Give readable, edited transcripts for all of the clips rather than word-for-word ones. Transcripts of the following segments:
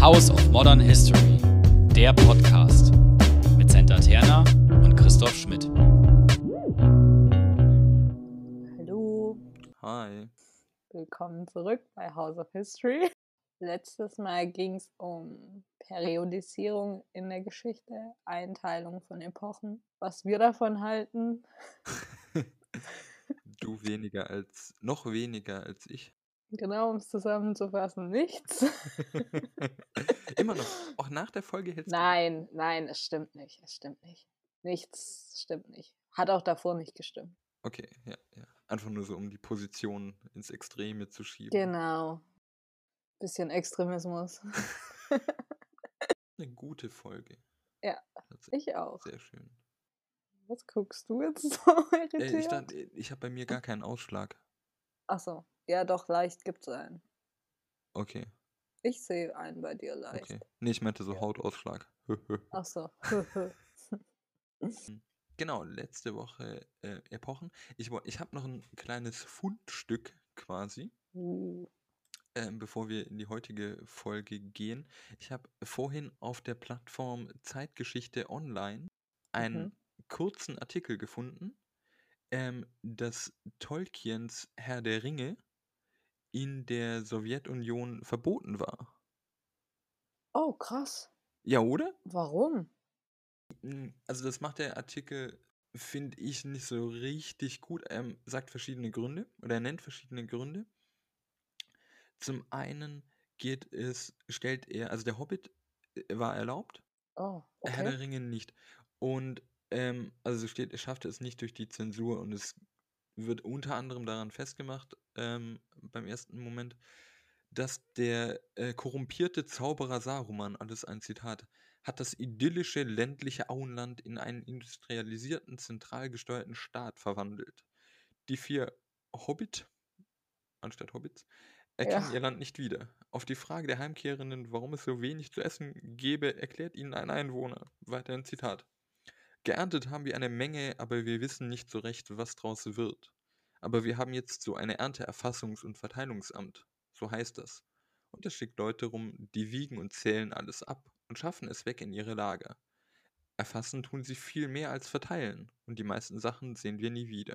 House of Modern History, der Podcast mit Senta Terna und Christoph Schmidt. Hallo, Hi. willkommen zurück bei House of History. Letztes Mal ging es um Periodisierung in der Geschichte, Einteilung von Epochen, was wir davon halten. Du noch weniger als ich. Genau, um es zusammenzufassen, nichts. Immer noch. Auch nach der Folge hältst Nein, es stimmt nicht. Nichts stimmt nicht. Hat auch davor nicht gestimmt. Okay, ja. Einfach nur so, um die Position ins Extreme zu schieben. Genau. Bisschen Extremismus. Eine gute Folge. Ja, ich auch. Sehr schön. Was guckst du jetzt so irritiert? Ich habe bei mir gar keinen Ausschlag. Achso, ja doch, leicht gibt's einen. Okay. Ich sehe einen bei dir leicht. Okay. Nee, ich meinte so Hautausschlag. Achso. Genau, letzte Woche Epochen. Ich habe noch ein kleines Fundstück quasi. Bevor wir in die heutige Folge gehen. Ich habe vorhin auf der Plattform Zeitgeschichte Online einen kurzen Artikel gefunden, dass Tolkiens Herr der Ringe in der Sowjetunion verboten war. Oh, krass. Ja, oder? Warum? Also das macht der Artikel, finde ich, nicht so richtig gut. Er sagt verschiedene Gründe oder er nennt verschiedene Gründe. Zum einen also der Hobbit war erlaubt, Oh, Herr der okay. Ringe nicht. Und also er schaffte es nicht durch die Zensur und es wird unter anderem daran festgemacht, beim ersten Moment, dass der korrumpierte Zauberer Saruman, alles ein Zitat, hat das idyllische ländliche Auenland in einen industrialisierten, zentral gesteuerten Staat verwandelt. Die 4 anstatt Hobbits, erkennen ihr Land nicht wieder. Auf die Frage der Heimkehrenden, warum es so wenig zu essen gebe, erklärt ihnen ein Einwohner. Weiterhin Zitat. Geerntet haben wir eine Menge, aber wir wissen nicht so recht, was draus wird. Aber wir haben jetzt so eine Ernteerfassungs- und Verteilungsamt. So heißt das. Und es schickt Leute rum, die wiegen und zählen alles ab und schaffen es weg in ihre Lager. Erfassen tun sie viel mehr als verteilen und die meisten Sachen sehen wir nie wieder.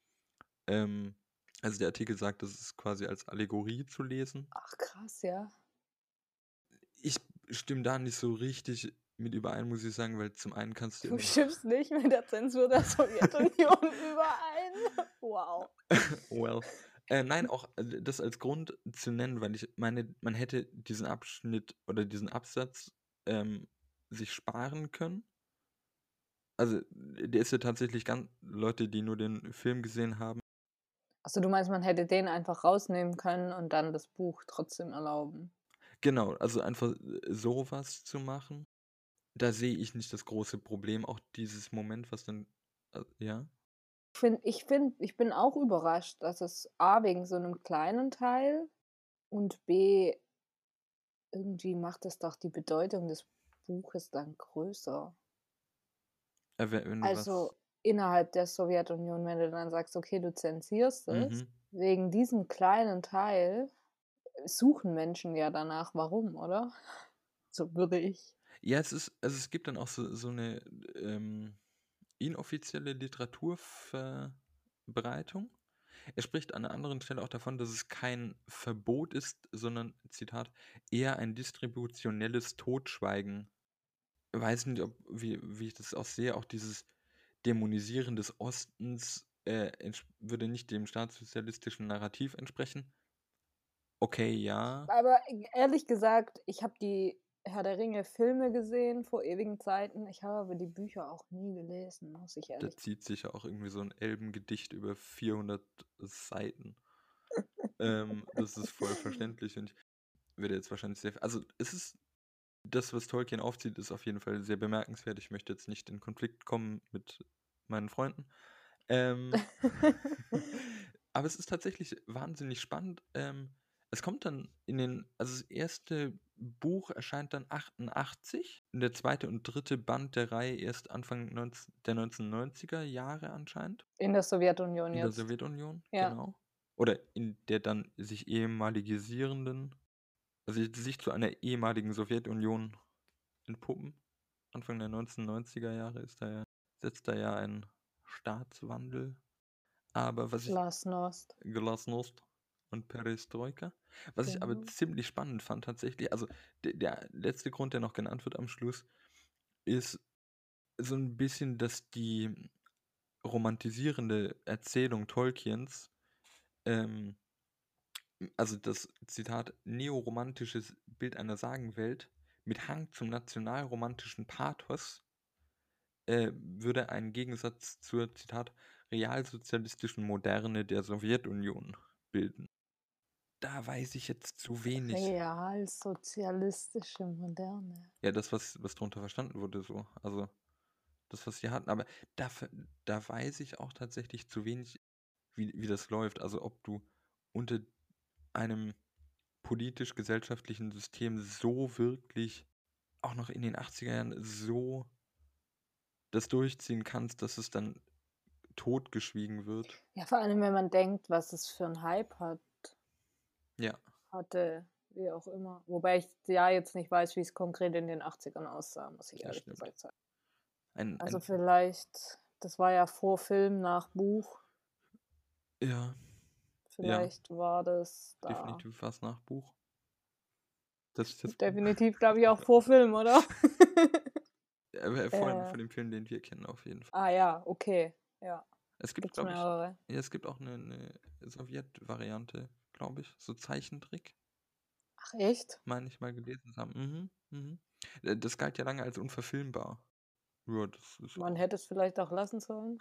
Also der Artikel sagt, das ist quasi als Allegorie zu lesen. Ach, krass, ja. Ich stimme da nicht so richtig mit überein, muss ich sagen, weil zum einen kannst du Du immer noch... stimmst nicht mit der Zensur der Sowjetunion überein. Wow. Well. Nein, auch das als Grund zu nennen, weil ich meine, man hätte diesen Abschnitt oder diesen Absatz sich sparen können. Also der ist ja tatsächlich ganz... Leute, die nur den Film gesehen haben. Achso, du meinst, man hätte den einfach rausnehmen können und dann das Buch trotzdem erlauben? Genau, also einfach sowas zu machen. Da sehe ich nicht das große Problem. Auch dieses Moment, was dann... ja? Ich bin auch überrascht, dass es A, wegen so einem kleinen Teil und B, irgendwie macht es doch die Bedeutung des Buches dann größer. Wenn du Also innerhalb der Sowjetunion, wenn du dann sagst, okay, du zensierst es, wegen diesem kleinen Teil suchen Menschen ja danach, warum, oder? So würde ich. Ja, es gibt dann auch so eine inoffizielle Literaturverbreitung. Er spricht an einer anderen Stelle auch davon, dass es kein Verbot ist, sondern, Zitat, eher ein distributionelles Totschweigen. Ich weiß nicht, wie ich das auch sehe, auch dieses Dämonisieren des Ostens würde nicht dem staatssozialistischen Narrativ entsprechen. Okay, ja. Aber ehrlich gesagt, ich habe die Herr der Ringe Filme gesehen vor ewigen Zeiten. Ich habe aber die Bücher auch nie gelesen, muss ich Da ehrlich sagen. zieht sich ja auch irgendwie so ein Elbengedicht über 400 Seiten. Das ist voll verständlich und ich werde jetzt wahrscheinlich also es ist das, was Tolkien aufzieht, ist auf jeden Fall sehr bemerkenswert. Ich möchte jetzt nicht in Konflikt kommen mit meinen Freunden. Aber es ist tatsächlich wahnsinnig spannend. Es kommt dann also das erste Buch erscheint dann 88, der zweite und dritte Band der Reihe erst Anfang der 1990er Jahre anscheinend. In der Sowjetunion In der jetzt. Sowjetunion, Ja. genau. Oder in der dann sich ehemaligisierenden Also sich zu einer ehemaligen Sowjetunion entpuppen. Anfang der 1990er Jahre setzt da ja ein Staatswandel. Aber was ich Glasnost. Glasnost und Perestroika. Was ich aber Genau. ziemlich spannend fand tatsächlich, also der letzte Grund, der noch genannt wird am Schluss, ist so ein bisschen, dass die romantisierende Erzählung Tolkiens, also das Zitat neoromantisches Bild einer Sagenwelt mit Hang zum nationalromantischen Pathos würde einen Gegensatz zur, Zitat, realsozialistischen Moderne der Sowjetunion bilden. Da weiß ich jetzt zu wenig. Realsozialistische Moderne. Ja, das, was darunter verstanden wurde, so. Also, das, was sie hatten. Aber da weiß ich auch tatsächlich zu wenig, wie das läuft. Also, ob du unter einem politisch-gesellschaftlichen System so wirklich, auch noch in den 80er Jahren, so das durchziehen kannst, dass es dann totgeschwiegen wird. Ja, vor allem, wenn man denkt, was es für einen Hype Ja, hatte, wie auch immer. Wobei ich ja jetzt nicht weiß, wie es konkret in den 80ern aussah, muss ich das ehrlich stimmt. gesagt sagen. Ein, Also ein, vielleicht, das war ja vor Film, nach Buch. ja, Vielleicht war das da. definitiv was nach Buch. Das ist das Definitiv, glaube ich, auch vor Film, oder? von dem Film, den wir kennen, auf jeden Fall. Ah ja, okay. Ja. Es gibt, Gibt's glaube ich, mehrere. ja, es gibt auch eine Sowjet-Variante, glaube ich. So Zeichentrick, Ach echt? meine ich mal gelesen zu haben. Das galt ja lange als unverfilmbar. Ja, das ist Man auch. hätte es vielleicht auch lassen sollen.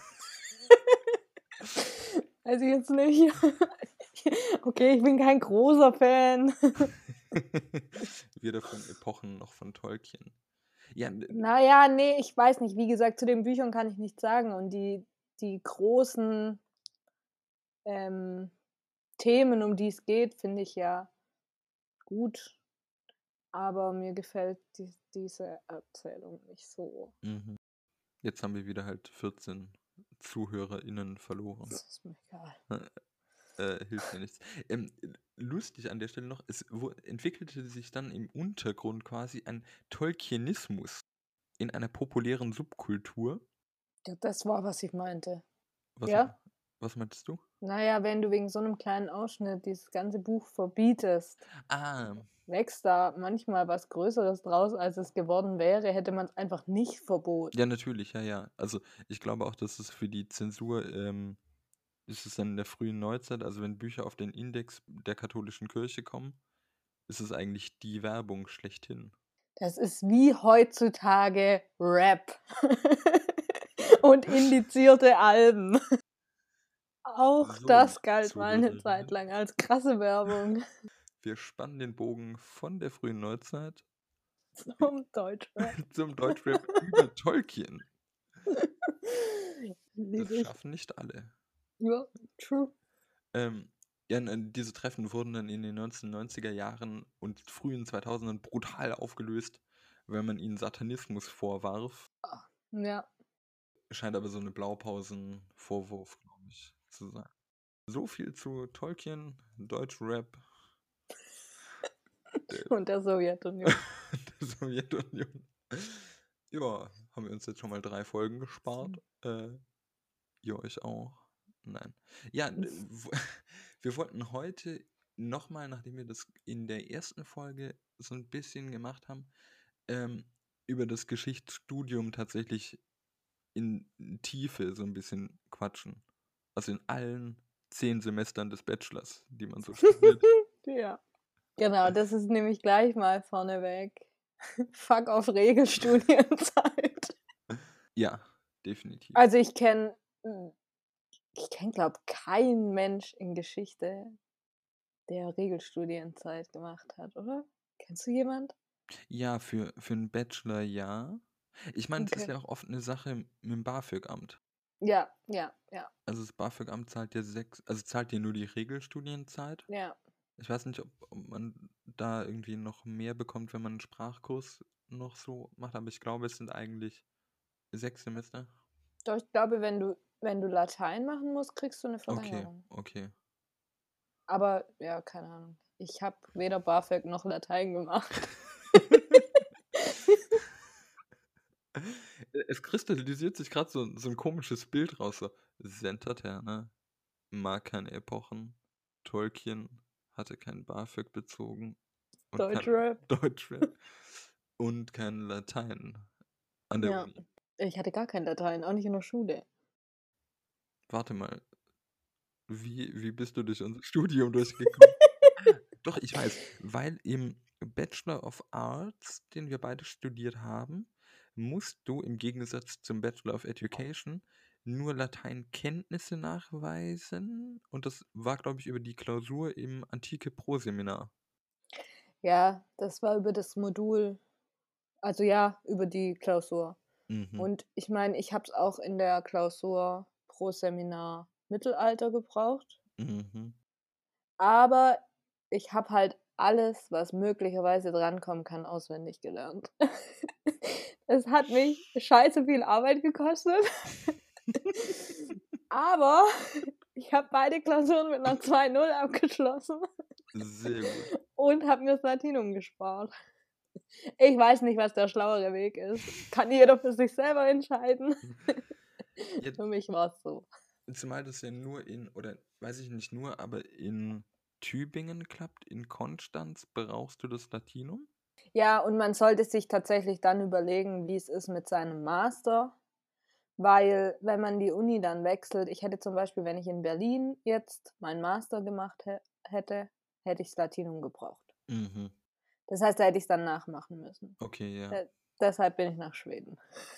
Weiß ich jetzt nicht. Okay, ich bin kein großer Fan. Weder von Epochen noch von Tolkien. Ja, Naja, nee, ich weiß nicht. Wie gesagt, zu den Büchern kann ich nichts sagen. Und die großen Themen, um die es geht, finde ich ja gut. Aber mir gefällt diese Erzählung nicht so. Jetzt haben wir wieder halt 14 ZuhörerInnen verloren. Das ist mir egal. Hilft mir nichts. Lustig an der Stelle noch, es entwickelte sich dann im Untergrund quasi ein Tolkienismus in einer populären Subkultur. Ja, das war, was ich meinte. Was, Ja? Was meintest du? Naja, wenn du wegen so einem kleinen Ausschnitt dieses ganze Buch verbietest, wächst da manchmal was Größeres draus, als es geworden wäre, hätte man es einfach nicht verboten. Ja, natürlich, ja. Also ich glaube auch, dass es für die Zensur ist es dann in der frühen Neuzeit, also wenn Bücher auf den Index der katholischen Kirche kommen, ist es eigentlich die Werbung schlechthin. Das ist wie heutzutage Rap und indizierte Alben. Auch So, das galt mal eine Zuhörerinnen. Zeit lang als krasse Werbung. Wir spannen den Bogen von der frühen Neuzeit Zum Deutschrap. zum Deutschrap über Tolkien. Lieb Das ich. schaffen nicht alle. Ja, true. Ja, diese Treffen wurden dann in den 1990er Jahren und frühen 2000ern brutal aufgelöst, weil man ihnen Satanismus vorwarf. Ja. Scheint aber so eine Blaupausen-Vorwurf, glaube ich, zu sein. So viel zu Tolkien, Deutschrap. Und der Sowjetunion. Der Sowjetunion. Ja, haben wir uns jetzt schon mal 3 Folgen gespart. Ihr euch auch? Nein. Ja, wir wollten heute nochmal, nachdem wir das in der ersten Folge so ein bisschen gemacht haben, über das Geschichtsstudium tatsächlich in Tiefe so ein bisschen quatschen. Also in allen 10 Semestern des Bachelors, die man so studiert. Ja. Genau, das ist nämlich gleich mal vorneweg. Fuck auf Regelstudienzeit. Ja, definitiv. Also ich kenne, glaube keinen Mensch in Geschichte, der Regelstudienzeit gemacht hat, oder? Kennst du jemand? Ja, für einen Bachelor ja. Ich meine, es ist Okay. ja auch oft eine Sache mit dem BAföG-Amt. Ja. Also das BAföG-Amt zahlt ja zahlt dir nur die Regelstudienzeit. Ja. Ich weiß nicht, ob man da irgendwie noch mehr bekommt, wenn man einen Sprachkurs noch so macht, aber ich glaube, es sind eigentlich 6 Semester. Doch, ich glaube, wenn du Latein machen musst, kriegst du eine Verlängerung. Okay. Aber, ja, keine Ahnung. Ich habe weder BAföG noch Latein gemacht. Es kristallisiert sich gerade so ein komisches Bild raus. So. Senta-Terna mag keine Epochen. Tolkien hatte kein BAföG bezogen. Und kein Deutschrap. Deutschrap. Und kein Latein an der Ja, Uni. ich hatte gar kein Latein, auch nicht in der Schule. Warte mal, wie bist du durch unser Studium durchgekommen? Doch, ich weiß, weil im Bachelor of Arts, den wir beide studiert haben, musst du im Gegensatz zum Bachelor of Education nur Lateinkenntnisse nachweisen. Und das war, glaube ich, über die Klausur im Antike Pro-Seminar. Ja, das war über das Modul, also ja, über die Klausur. Mhm. Und ich meine, ich habe es auch in der Klausur pro Seminar Mittelalter gebraucht. Mhm. Aber ich habe halt alles, was möglicherweise drankommen kann, auswendig gelernt. Es hat mich scheiße viel Arbeit gekostet. Aber ich habe beide Klausuren mit einer 2,0 abgeschlossen Sehr gut. und habe mir das Latinum gespart. Ich weiß nicht, was der schlauere Weg ist. Kann jeder für sich selber entscheiden. Ja, Für mich war es so. zumal das ja nur oder weiß ich nicht nur, aber in Tübingen klappt, in Konstanz brauchst du das Latinum? Ja, und man sollte sich tatsächlich dann überlegen, wie es ist mit seinem Master, weil wenn man die Uni dann wechselt, ich hätte zum Beispiel, wenn ich in Berlin jetzt meinen Master gemacht hätte ich das Latinum gebraucht. Mhm. Das heißt, da hätte ich es dann nachmachen müssen. Okay, ja. Deshalb bin ich nach Schweden.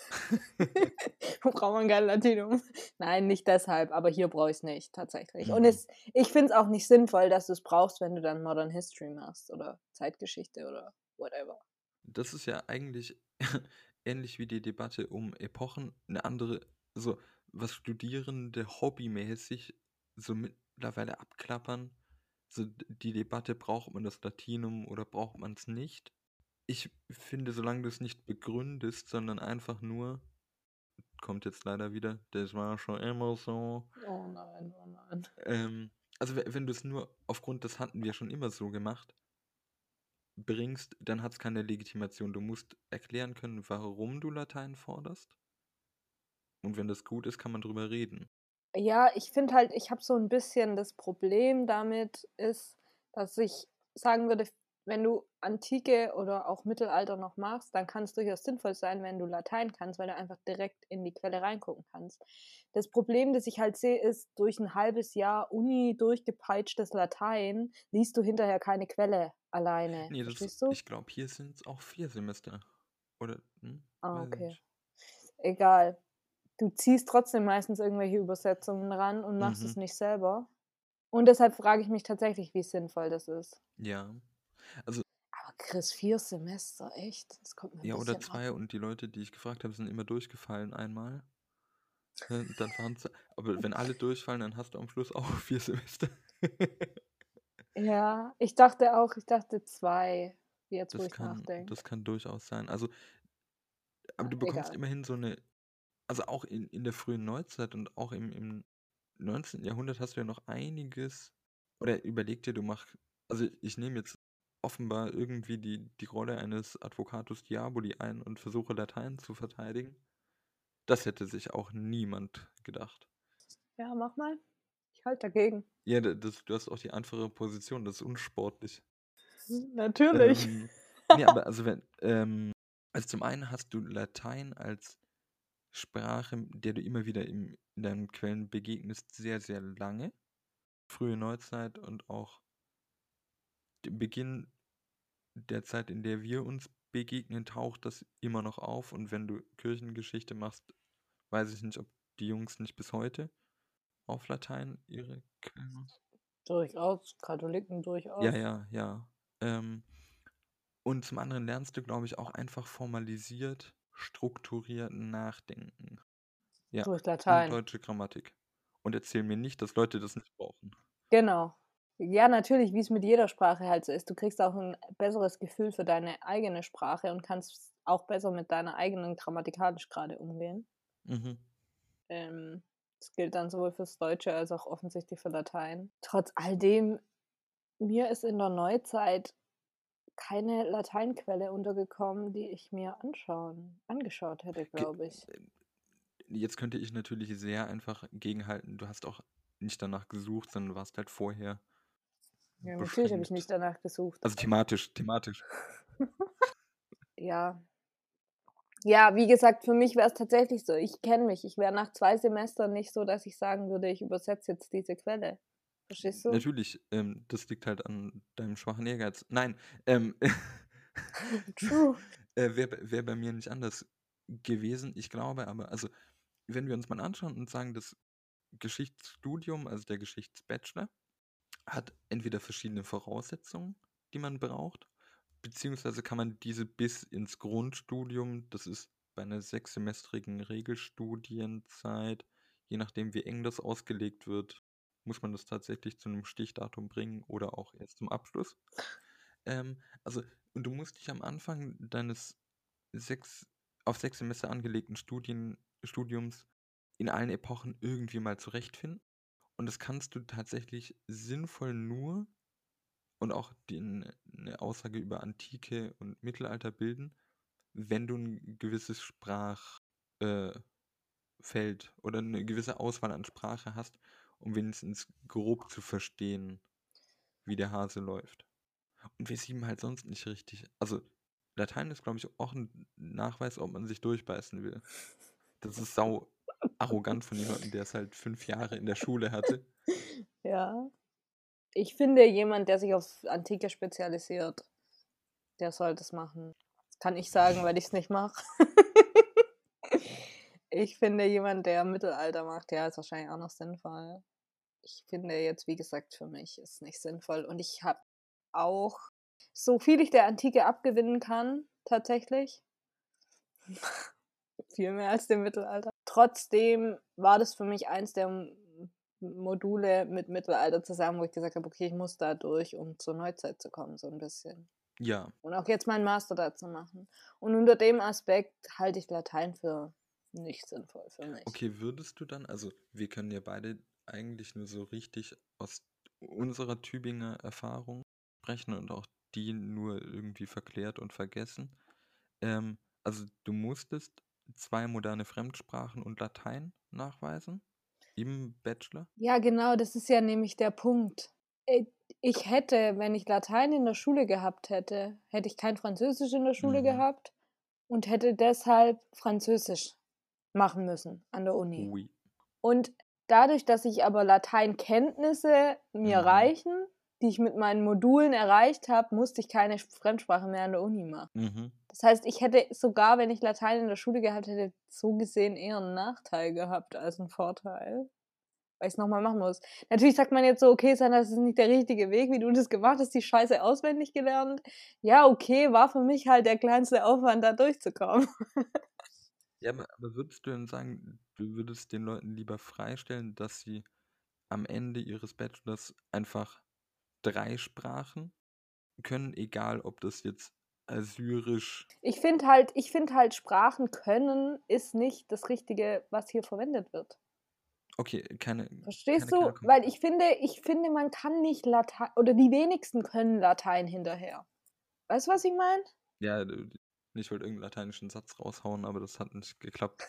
Wo braucht man kein Latinum? Nein, nicht deshalb, aber hier brauche ich es nicht, tatsächlich. Mhm. Und ich finde es auch nicht sinnvoll, dass du es brauchst, wenn du dann Modern History machst oder Zeitgeschichte oder whatever. Das ist ja eigentlich ähnlich wie die Debatte um Epochen, eine andere, so was Studierende hobbymäßig so mittlerweile abklappern. So die Debatte, braucht man das Latinum oder braucht man es nicht? Ich finde, solange du es nicht begründest, sondern einfach nur, kommt jetzt leider wieder, das war schon immer so. Oh nein. Also wenn du es nur aufgrund, das hatten wir schon immer so gemacht, bringst, dann hat es keine Legitimation. Du musst erklären können, warum du Latein forderst. Und wenn das gut ist, kann man drüber reden. Ja, ich finde halt, ich habe so ein bisschen das Problem damit ist, dass ich sagen würde, wenn du Antike oder auch Mittelalter noch machst, dann kann es durchaus sinnvoll sein, wenn du Latein kannst, weil du einfach direkt in die Quelle reingucken kannst. Das Problem, das ich halt sehe, ist, durch ein halbes Jahr Uni durchgepeitschtes Latein liest du hinterher keine Quelle alleine. Nee, Verstehst du? ich glaube, hier sind es auch 4 Semester. Oder, Ah, weiß ich okay. nicht. Egal. Du ziehst trotzdem meistens irgendwelche Übersetzungen ran und machst es Mhm. nicht selber. Und deshalb frage ich mich tatsächlich, wie sinnvoll das ist. Ja. Also, Aber Chris, 4 Semester, echt? Das kommt mir ein ja, oder bisschen ab. 2 und die Leute, die ich gefragt habe, sind immer durchgefallen einmal. Dann waren es, aber wenn alle durchfallen, dann hast du am Schluss auch 4 Semester. Ja, ich dachte 2, jetzt wo ich nachdenke. Das kann durchaus sein. Also, aber du bekommst Egal. immerhin so eine, also auch in der frühen Neuzeit und auch im 19. Jahrhundert hast du ja noch einiges, oder überleg dir, also ich nehme jetzt offenbar irgendwie die Rolle eines Advocatus Diaboli ein und versuche Latein zu verteidigen. Das hätte sich auch niemand gedacht. Ja, mach mal. Ich halte dagegen. Ja, du hast auch die einfache Position, das ist unsportlich. Natürlich. Nee, aber also also zum einen hast du Latein als Sprache, der du immer wieder in deinen Quellen begegnest, sehr, sehr lange. Frühe Neuzeit und auch Beginn der Zeit, in der wir uns begegnen, taucht das immer noch auf. Und wenn du Kirchengeschichte machst, weiß ich nicht, ob die Jungs nicht bis heute auf Latein ihre Quellen machen. Durchaus. Katholiken durchaus. Ja. Und zum anderen lernst du, glaube ich, auch einfach formalisiert, strukturiert nachdenken. Ja, Durch und Latein. deutsche Grammatik. Und erzähl mir nicht, dass Leute das nicht brauchen. Genau. Ja, natürlich, wie es mit jeder Sprache halt so ist. Du kriegst auch ein besseres Gefühl für deine eigene Sprache und kannst auch besser mit deiner eigenen grammatikalisch gerade umgehen. Mhm. Das gilt dann sowohl fürs Deutsche als auch offensichtlich für Latein. Trotz all dem mir ist in der Neuzeit keine Lateinquelle untergekommen, die ich mir angeschaut hätte, Ge glaube ich. Jetzt könnte ich natürlich sehr einfach gegenhalten, du hast auch nicht danach gesucht, sondern warst halt vorher Ja, natürlich habe ich nicht beschränkt. danach gesucht. Also thematisch. Ja. Ja, wie gesagt, für mich wäre es tatsächlich so. Ich kenne mich. Ich wäre nach 2 Semestern nicht so, dass ich sagen würde, ich übersetze jetzt diese Quelle. Verstehst du? Natürlich, das liegt halt an deinem schwachen Ehrgeiz. Nein, True. wäre bei mir nicht anders gewesen. Ich glaube aber, also wenn wir uns mal anschauen und sagen, das Geschichtsstudium, also der Geschichtsbachelor, hat entweder verschiedene Voraussetzungen, die man braucht, beziehungsweise kann man diese bis ins Grundstudium, das ist bei einer 6-semestrigen Regelstudienzeit, je nachdem wie eng das ausgelegt wird, muss man das tatsächlich zu einem Stichdatum bringen oder auch erst zum Abschluss. Also, und du musst dich am Anfang deines auf 6 Semester angelegten Studiums in allen Epochen irgendwie mal zurechtfinden. Und das kannst du tatsächlich sinnvoll nur und auch eine Aussage über Antike und Mittelalter bilden, wenn du ein gewisses Sprachfeld oder eine gewisse Auswahl an Sprache hast, um wenigstens grob zu verstehen, wie der Hase läuft. Und wir sieben halt sonst nicht richtig. Also Latein ist, glaube ich, auch ein Nachweis, ob man sich durchbeißen will. Das ist sau arrogant von jemandem, der es halt 5 Jahre in der Schule hatte. Ja. Ich finde, jemand, der sich auf Antike spezialisiert, der soll das machen. Das kann ich sagen, weil ich es nicht mache. Ich finde, jemand, der Mittelalter macht, ja, ist wahrscheinlich auch noch sinnvoll. Ich finde jetzt, wie gesagt, für mich ist nicht sinnvoll. Und ich habe auch, so viel ich der Antike abgewinnen kann, tatsächlich, viel mehr als dem Mittelalter. Trotzdem war das für mich eins der Module mit Mittelalter zusammen, wo ich gesagt habe, okay, ich muss da durch, um zur Neuzeit zu kommen, so ein bisschen. Ja, Und auch jetzt meinen Master dazu machen. Und unter dem Aspekt halte ich Latein für nicht sinnvoll für mich. okay, würdest du dann, also wir können ja beide eigentlich nur so richtig aus unserer Tübinger Erfahrung sprechen und auch die nur irgendwie verklärt und vergessen. Also du musstest 2 moderne Fremdsprachen und Latein nachweisen im Bachelor? Ja, genau, das ist ja nämlich der Punkt. Ich hätte, wenn ich Latein in der Schule gehabt hätte, hätte ich kein Französisch in der Schule Mhm. gehabt und hätte deshalb Französisch machen müssen an der Uni. Oui. Und dadurch, dass ich aber Lateinkenntnisse mir reichen, die ich mit meinen Modulen erreicht habe, musste ich keine Fremdsprache mehr an der Uni machen. Mhm. Das heißt, ich hätte sogar, wenn ich Latein in der Schule gehabt hätte, so gesehen eher einen Nachteil gehabt als einen Vorteil, weil ich es nochmal machen muss. Natürlich sagt man jetzt so, okay, Sandra, das ist nicht der richtige Weg, wie du das gemacht hast, die Scheiße auswendig gelernt. Ja, okay, war für mich halt der kleinste Aufwand, da durchzukommen. Ja, aber würdest du denn sagen, du würdest den Leuten lieber freistellen, dass sie am Ende ihres Bachelors einfach 3 Sprachen können, egal ob das jetzt Assyrisch. Ich finde halt, Sprachen können ist nicht das Richtige, was hier verwendet wird. Okay, keine Verstehst du? klare Weil ich finde, man kann nicht Latein, oder die wenigsten können Latein hinterher. Weißt du, was ich meine? Ja, ich wollte irgendeinen lateinischen Satz raushauen, aber das hat nicht geklappt.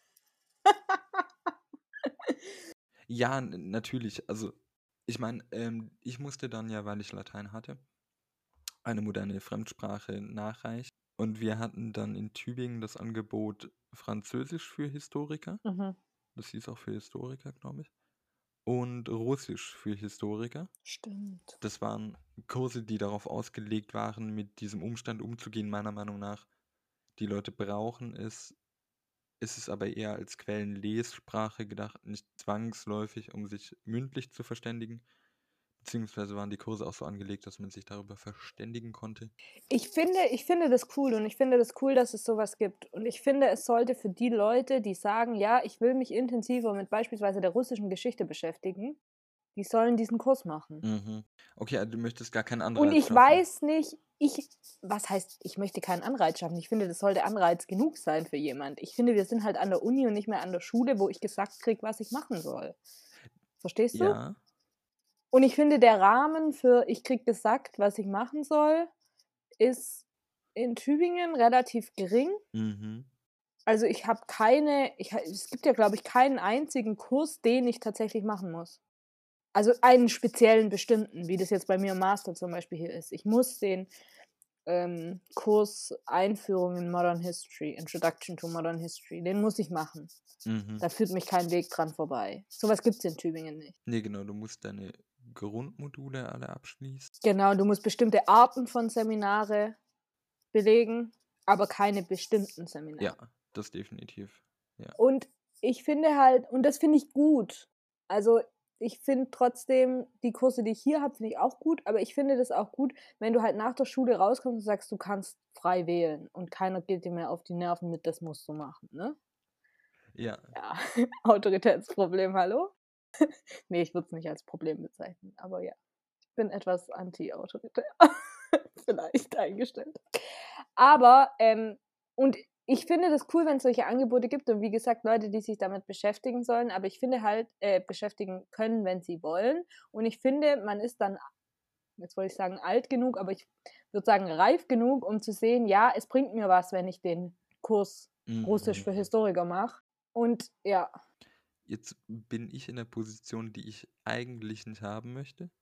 Ja, natürlich. Also, ich meine, ich musste dann ja, weil ich Latein hatte, eine moderne Fremdsprache nachreichen. Und wir hatten dann in Tübingen das Angebot Französisch für Historiker. Mhm. Das hieß auch für Historiker, glaube ich. Und Russisch für Historiker. Stimmt. Das waren Kurse, die darauf ausgelegt waren, mit diesem Umstand umzugehen, meiner Meinung nach. Die Leute brauchen es. Es ist aber eher als Quellenlessprache gedacht, nicht zwangsläufig, um sich mündlich zu verständigen. Beziehungsweise waren die Kurse auch so angelegt, dass man sich darüber verständigen konnte. Ich finde das cool und ich finde das cool, dass es sowas gibt. Und ich finde, es sollte für die Leute, die sagen, ja, ich will mich intensiver mit beispielsweise der russischen Geschichte beschäftigen, die sollen diesen Kurs machen. Mhm. Okay, also du möchtest gar keinen Anreiz Und ich schaffen. weiß nicht, was heißt, ich möchte keinen Anreiz schaffen? Ich finde, das sollte Anreiz genug sein für jemand. Ich finde, wir sind halt an der Uni und nicht mehr an der Schule, wo ich gesagt kriege, was ich machen soll. Verstehst du? Ja. Und ich finde, der Rahmen für ich krieg gesagt, was ich machen soll, ist in Tübingen relativ gering. Mhm. Also ich habe es gibt ja, glaube ich, keinen einzigen Kurs, den ich tatsächlich machen muss. Also einen speziellen bestimmten, wie das jetzt bei mir im Master zum Beispiel hier ist. Ich muss den Kurs Einführung in Modern History, Introduction to Modern History, den muss ich machen. Mhm. Da führt mich kein Weg dran vorbei. Sowas gibt es in Tübingen nicht. Nee, genau, du musst deine Grundmodule alle abschließen. Genau, du musst bestimmte Arten von Seminare belegen, aber keine bestimmten Seminare. Ja, das definitiv. Ja. Und ich finde halt, und das finde ich gut. Also ich finde trotzdem, die Kurse, die ich hier habe, finde ich auch gut, aber ich finde das auch gut, wenn du halt nach der Schule rauskommst und sagst, du kannst frei wählen und keiner geht dir mehr auf die Nerven mit, das musst du machen, ne? Ja. Ja, Autoritätsproblem, hallo? Nee, ich würde es nicht als Problem bezeichnen, aber ja, ich bin etwas anti-autoritär vielleicht eingestellt. Aber, und ich finde das cool, wenn es solche Angebote gibt und wie gesagt, Leute, die sich damit beschäftigen sollen, aber ich finde halt, beschäftigen können, wenn sie wollen. Und ich finde, man ist dann, jetzt wollte ich sagen alt genug, aber ich würde sagen reif genug, um zu sehen, ja, es bringt mir was, wenn ich den Kurs Russisch für Historiker mache. Und ja. Jetzt bin ich in der Position, die ich eigentlich nicht haben möchte.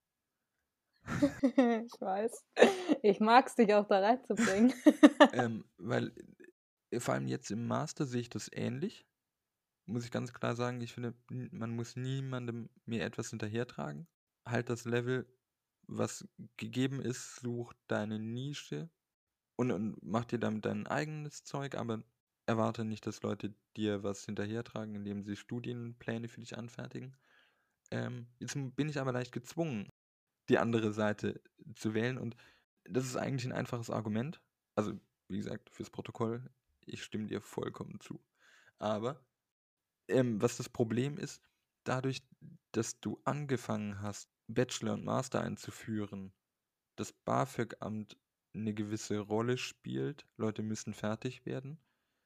Ich weiß. Ich mag es, dich auch da reinzubringen. Weil vor allem jetzt im Master sehe ich das ähnlich. Muss ich ganz klar sagen, ich finde, man muss niemandem mehr etwas hinterhertragen. Halt das Level, was gegeben ist, such deine Nische und mach dir damit dein eigenes Zeug, aber erwarte nicht, dass Leute dir was hinterhertragen, indem sie Studienpläne für dich anfertigen. Jetzt bin ich aber leicht gezwungen, die andere Seite zu wählen und das ist eigentlich ein einfaches Argument. Also, wie gesagt, fürs Protokoll, ich stimme dir vollkommen zu. Aber was das Problem ist, dadurch, dass du angefangen hast, Bachelor und Master einzuführen, das BAföG-Amt eine gewisse Rolle spielt, Leute müssen fertig werden,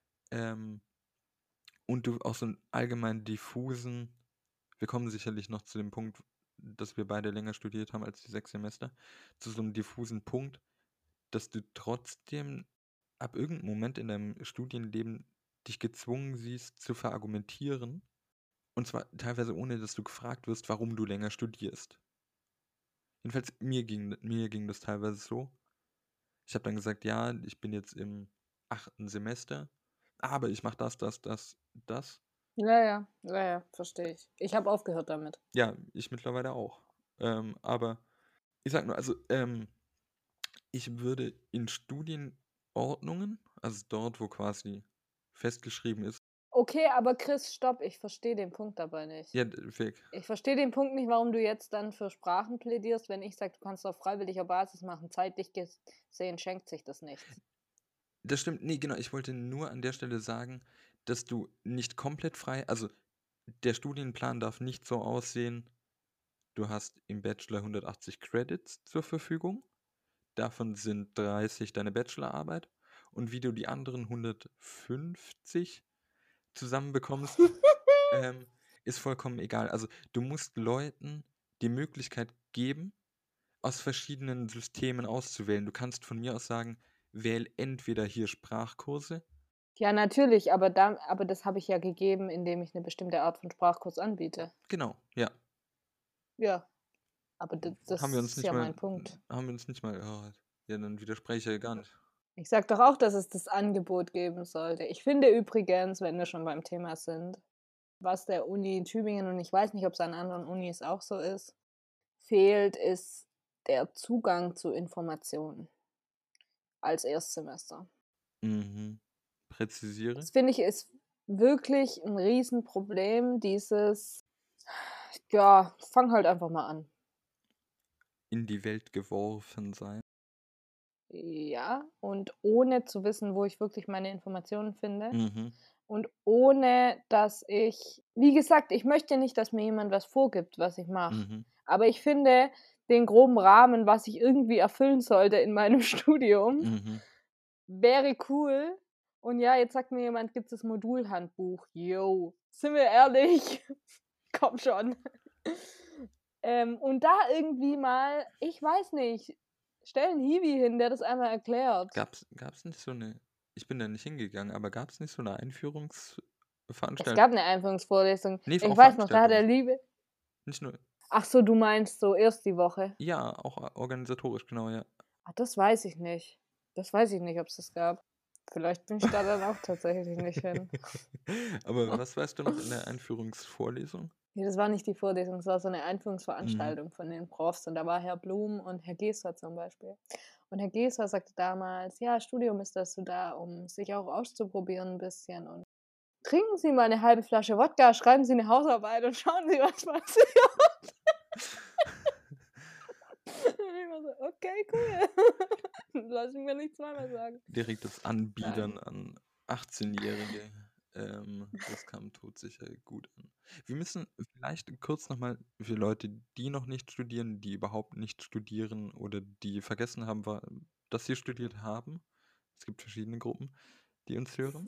und du auch so einen allgemein diffusen, wir kommen sicherlich noch zu dem Punkt, dass wir beide länger studiert haben als die 6 Semester, zu so einem diffusen Punkt, dass du trotzdem ab irgendeinem Moment in deinem Studienleben dich gezwungen siehst, zu verargumentieren. Und zwar teilweise ohne, dass du gefragt wirst, warum du länger studierst. Jedenfalls mir ging das teilweise so. Ich habe dann gesagt, ja, ich bin jetzt im 8. Semester, aber ich mache das. Ja, verstehe ich. Ich habe aufgehört damit. Ja, ich mittlerweile auch. Aber ich sag nur, also ich würde in Studienordnungen, also dort, wo quasi festgeschrieben ist. Okay, aber Chris, stopp, ich verstehe den Punkt dabei nicht. Ja, Fake. Ich verstehe den Punkt nicht, warum du jetzt dann für Sprachen plädierst, wenn ich sage, du kannst es auf freiwilliger Basis machen. Zeitlich gesehen schenkt sich das nichts. Das stimmt, nee, genau, ich wollte nur an der Stelle sagen, dass du nicht komplett frei, also der Studienplan darf nicht so aussehen, du hast im Bachelor 180 Credits zur Verfügung, davon sind 30 deine Bachelorarbeit und wie du die anderen 150 zusammenbekommst, ist vollkommen egal. Also du musst Leuten die Möglichkeit geben, aus verschiedenen Systemen auszuwählen. Du kannst von mir aus sagen, wähl entweder hier Sprachkurse. Ja, natürlich, aber das habe ich ja gegeben, indem ich eine bestimmte Art von Sprachkurs anbiete. Genau, ja. Ja, aber das Haben wir uns ist nicht ja mal, mein Punkt. Haben wir uns nicht mal, ja, dann widerspreche ich ja gar nicht. Ich sage doch auch, dass es das Angebot geben sollte. Ich finde übrigens, wenn wir schon beim Thema sind, was der Uni in Tübingen, und ich weiß nicht, ob es an anderen Unis auch so ist, fehlt, ist der Zugang zu Informationen als Erstsemester. Mhm. Präzisiere. Das finde ich ist wirklich ein Riesenproblem, ja, fang halt einfach mal an. In die Welt geworfen sein. Ja, und ohne zu wissen, wo ich wirklich meine Informationen finde. Mhm. Und ohne, dass wie gesagt, ich möchte nicht, dass mir jemand was vorgibt, was ich mache. Mhm. Aber ich finde den groben Rahmen, was ich irgendwie erfüllen sollte in meinem Studium, wäre cool. Und ja, jetzt sagt mir jemand, gibt es das Modulhandbuch. Yo, sind wir ehrlich? Komm schon. Und da irgendwie mal, ich weiß nicht, stell einen Hiwi hin, der das einmal erklärt. Gab's nicht so eine, ich bin da nicht hingegangen, aber gab es nicht so eine Es Einführungsveranstaltung? gab eine Einführungsvorlesung. Nee, Ich auch weiß noch, da hat der Veranstaltung. Liebe. Nicht nur, Ach so, du meinst so erst die Woche. ja, auch organisatorisch, genau, ja. Ach, das weiß ich nicht. Das weiß ich nicht, ob es das gab. Vielleicht bin ich da dann auch tatsächlich nicht hin. Aber was weißt du noch in der Einführungsvorlesung? Nee, das war nicht die Vorlesung, das war so eine Einführungsveranstaltung von den Profs und da war Herr Blum und Herr Geßer zum Beispiel. Und Herr Geßer sagte damals, ja, Studium ist dazu da, um sich auch auszuprobieren ein bisschen und trinken Sie mal eine halbe Flasche Wodka, schreiben Sie eine Hausarbeit und schauen Sie, was passiert. Und ich war so, okay, cool. Lass ich mir nicht zweimal sagen. Direkt das Anbiedern Nein. an 18-Jährige. Das kam todsicher gut an. Wir müssen vielleicht kurz nochmal für Leute, die noch nicht studieren, die überhaupt nicht studieren oder die vergessen haben, dass sie studiert haben. Es gibt verschiedene Gruppen, die uns hören.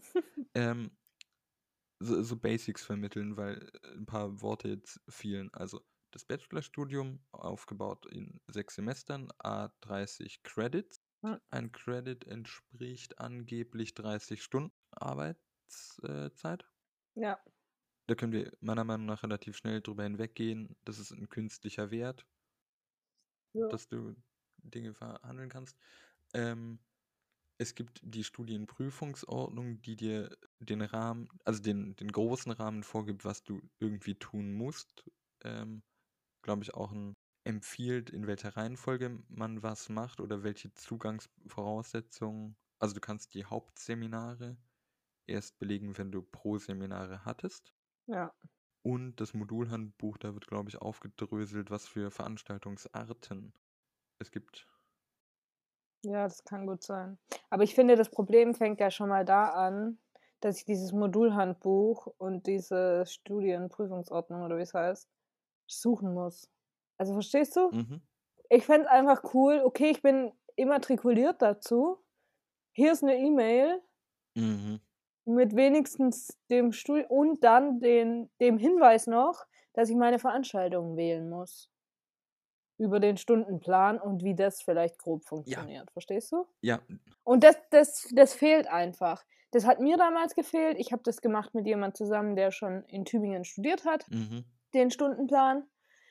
So Basics vermitteln, weil ein paar Worte jetzt fehlen. Also das Bachelorstudium aufgebaut in 6 Semestern, a 30 Credits. Hm. Ein Credit entspricht angeblich 30 Stunden Arbeitszeit. Ja. Da können wir meiner Meinung nach relativ schnell drüber hinweggehen. Das ist ein künstlicher Wert, Ja. dass du Dinge verhandeln kannst. Es gibt die Studienprüfungsordnung, die dir den Rahmen, also den großen Rahmen vorgibt, was du irgendwie tun musst. Glaube ich auch empfiehlt, in welcher Reihenfolge man was macht oder welche Zugangsvoraussetzungen. Also du kannst die Hauptseminare erst belegen, wenn du Pro-Seminare hattest. Ja. Und das Modulhandbuch, da wird, glaube ich, aufgedröselt, was für Veranstaltungsarten es gibt. Ja, das kann gut sein. Aber ich finde, das Problem fängt ja schon mal da an, dass ich dieses Modulhandbuch und diese Studienprüfungsordnung oder wie es heißt, suchen muss. Also verstehst du? Mhm. Ich fände es einfach cool, okay, ich bin immatrikuliert dazu. Hier ist eine E-Mail Mhm. mit wenigstens dem Studium und dann dem Hinweis noch, dass ich meine Veranstaltungen wählen muss. Über den Stundenplan und wie das vielleicht grob funktioniert. Verstehst du? Ja, Und das fehlt einfach. Das hat mir damals gefehlt. Ich habe das gemacht mit jemand zusammen, der schon in Tübingen studiert hat, mhm. den Stundenplan.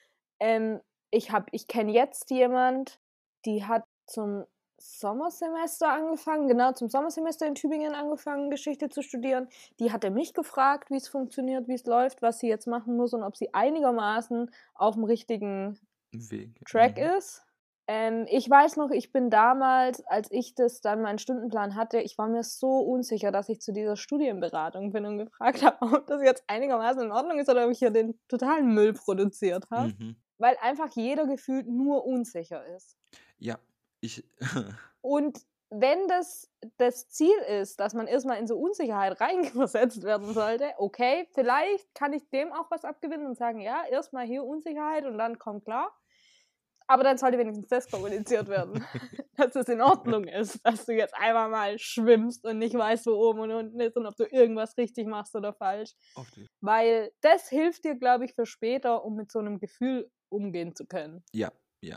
Ich kenne jetzt jemand, die hat zum Sommersemester angefangen, genau zum Sommersemester in Tübingen angefangen, Geschichte zu studieren. Die hatte mich gefragt, wie es funktioniert, wie es läuft, was sie jetzt machen muss und ob sie einigermaßen auf dem richtigen Weg. Track Mhm. ist. Ich weiß noch, ich bin damals, als ich das dann meinen Stundenplan hatte, ich war mir so unsicher, dass ich zu dieser Studienberatung bin und gefragt habe, ob das jetzt einigermaßen in Ordnung ist oder ob ich hier den totalen Müll produziert habe. Mhm. Weil einfach jeder gefühlt nur unsicher ist. Ja, ich. Und wenn das Ziel ist, dass man erstmal in so Unsicherheit reinversetzt werden sollte, okay, vielleicht kann ich dem auch was abgewinnen und sagen, ja, erstmal hier Unsicherheit und dann kommt klar. Aber dann sollte wenigstens das kommuniziert werden, dass es in Ordnung ist, dass du jetzt einmal mal schwimmst und nicht weißt, wo oben und unten ist und ob du irgendwas richtig machst oder falsch. Weil das hilft dir, glaube ich, für später, um mit so einem Gefühl umgehen zu können. Ja, ja.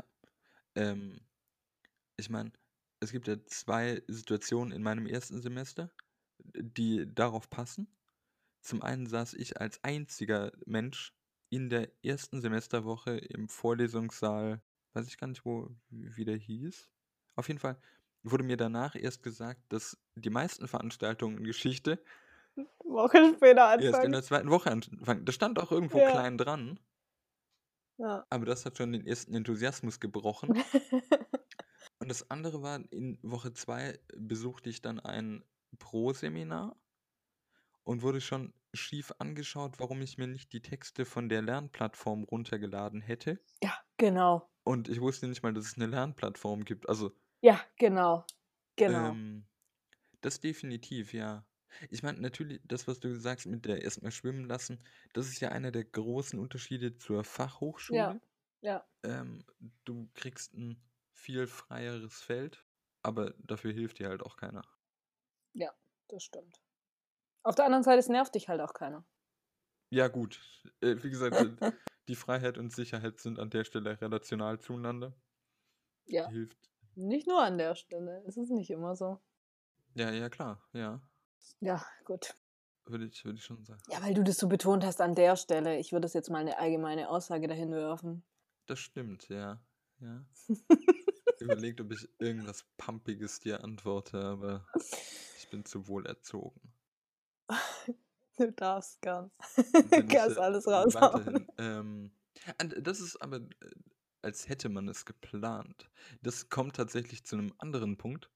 Ich meine, es gibt ja 2 Situationen in meinem ersten Semester, die darauf passen. Zum einen saß ich als einziger Mensch in der ersten Semesterwoche im Vorlesungssaal, weiß ich gar nicht, wie der hieß. Auf jeden Fall wurde mir danach erst gesagt, dass die meisten Veranstaltungen in Geschichte Woche später erst in anfangen. der 2. Woche anfangen. Das stand auch irgendwo Ja. klein dran, Ja. aber das hat schon den ersten Enthusiasmus gebrochen. Und das andere war, in Woche 2 besuchte ich dann ein Pro-Seminar und wurde schon schief angeschaut, warum ich mir nicht die Texte von der Lernplattform runtergeladen hätte. Ja, genau. Und ich wusste nicht mal, dass es eine Lernplattform gibt. Also, Ja, genau. Genau. das definitiv, ja. Ich meine, natürlich, das, was du sagst mit der erstmal schwimmen lassen, das ist ja einer der großen Unterschiede zur Fachhochschule. Ja. Du kriegst ein viel freieres Feld, aber dafür hilft dir halt auch keiner. Ja, das stimmt. Auf der anderen Seite, es nervt dich halt auch keiner. Ja, gut. Wie gesagt, die Freiheit und Sicherheit sind an der Stelle relational zueinander. Ja, Hilft. nicht nur an der Stelle. Es ist nicht immer so. Ja, klar, ja. Ja, gut. Würde ich schon sagen. Ja, weil du das so betont hast an der Stelle. Ich würde jetzt mal eine allgemeine Aussage dahin werfen. Das stimmt, ja. Überlegt, ob ich irgendwas Pumpiges dir antworte, aber ich bin zu wohl erzogen. Du darfst gern. Wenn ich Kannst alles raushauen. weiterhin. Das ist aber, als hätte man es geplant. Das kommt tatsächlich zu einem anderen Punkt,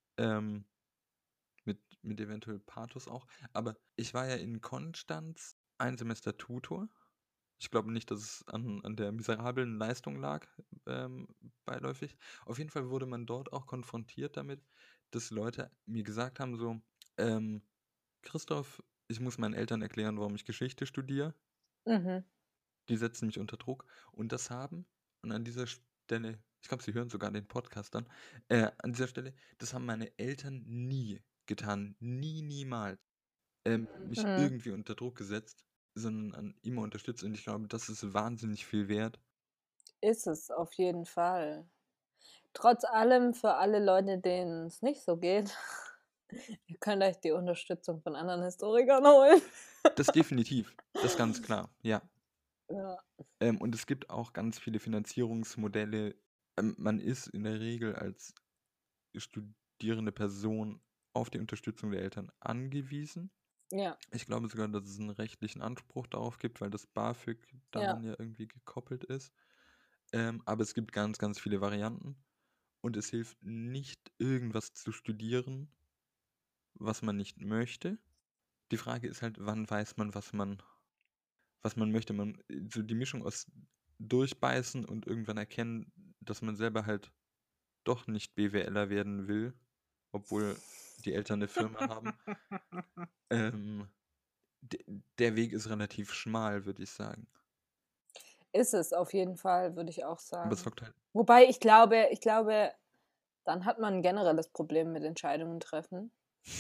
mit eventuell Pathos auch. Aber ich war ja in Konstanz ein Semester Tutor. Ich glaube nicht, dass es an der miserablen Leistung lag, beiläufig. Auf jeden Fall wurde man dort auch konfrontiert damit, dass Leute mir gesagt haben so, Christoph, ich muss meinen Eltern erklären, warum ich Geschichte studiere. Mhm. Die setzen mich unter Druck. Und und an dieser Stelle, ich glaube, sie hören sogar den Podcast dann, an dieser Stelle, das haben meine Eltern nie getan. Niemals. Mich Mhm. irgendwie unter Druck gesetzt, sondern immer unterstützt. Und ich glaube, das ist wahnsinnig viel wert. Ist es auf jeden Fall. Trotz allem, für alle Leute, denen es nicht so geht, ihr könnt euch die Unterstützung von anderen Historikern holen. Das definitiv. Das ist ganz klar, ja. Ja. Und es gibt auch ganz viele Finanzierungsmodelle. Man ist in der Regel als studierende Person auf die Unterstützung der Eltern angewiesen. Ja. Ich glaube sogar, dass es einen rechtlichen Anspruch darauf gibt, weil das BAföG daran ja irgendwie gekoppelt ist. Aber es gibt ganz, ganz viele Varianten. Und es hilft nicht, irgendwas zu studieren, was man nicht möchte. Die Frage ist halt, wann weiß man, was man möchte. So die Mischung aus durchbeißen und irgendwann erkennen, dass man selber halt doch nicht BWLer werden will, obwohl die Eltern eine Firma haben. Der Weg ist relativ schmal, würde ich sagen. Ist es auf jeden Fall, würde ich auch Aber es sagen. hockt halt. Wobei ich glaube, dann hat man ein generelles Problem mit Entscheidungen treffen.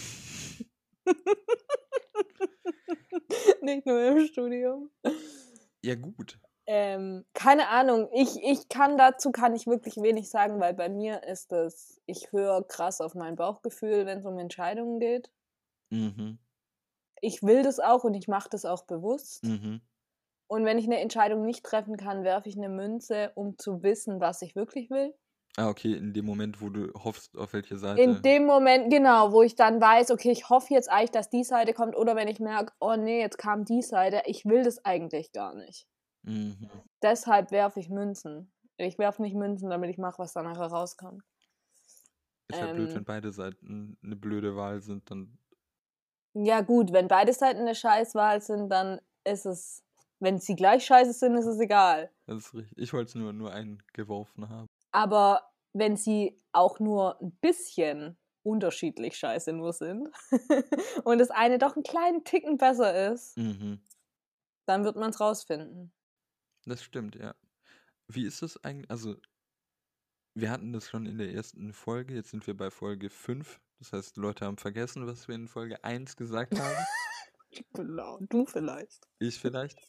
Nicht nur im Studium. Ja, gut. Keine Ahnung, dazu kann ich wirklich wenig sagen, weil bei mir ist es, ich höre krass auf mein Bauchgefühl, wenn es um Entscheidungen geht. Mhm. Ich will das auch und ich mache das auch bewusst. Mhm. Und wenn ich eine Entscheidung nicht treffen kann, werfe ich eine Münze, um zu wissen, was ich wirklich will. Okay, in dem Moment, wo du hoffst, auf welche Seite. In dem Moment, genau, wo ich dann weiß, okay, ich hoffe jetzt eigentlich, dass die Seite kommt, oder wenn ich merke, oh nee, jetzt kam die Seite, ich will das eigentlich gar nicht. Mhm. Deshalb werfe ich Münzen. Ich werfe nicht Münzen, damit ich mache, was dann nachher rauskommt. Ist ja blöd, wenn beide Seiten eine blöde Wahl sind, dann. Ja gut, wenn beide Seiten eine Scheißwahl sind, dann ist es, wenn sie gleich scheiße sind, ist es egal. Das ist richtig. Ich wollte es nur eingeworfen haben. Aber wenn sie auch nur ein bisschen unterschiedlich scheiße nur sind und das eine doch einen kleinen Ticken besser ist, dann wird man es rausfinden. Das stimmt, ja. Wie ist das eigentlich? Also, wir hatten das schon in der ersten Folge, jetzt sind wir bei Folge 5. Das heißt, Leute haben vergessen, was wir in Folge 1 gesagt haben. Du vielleicht. Ich vielleicht.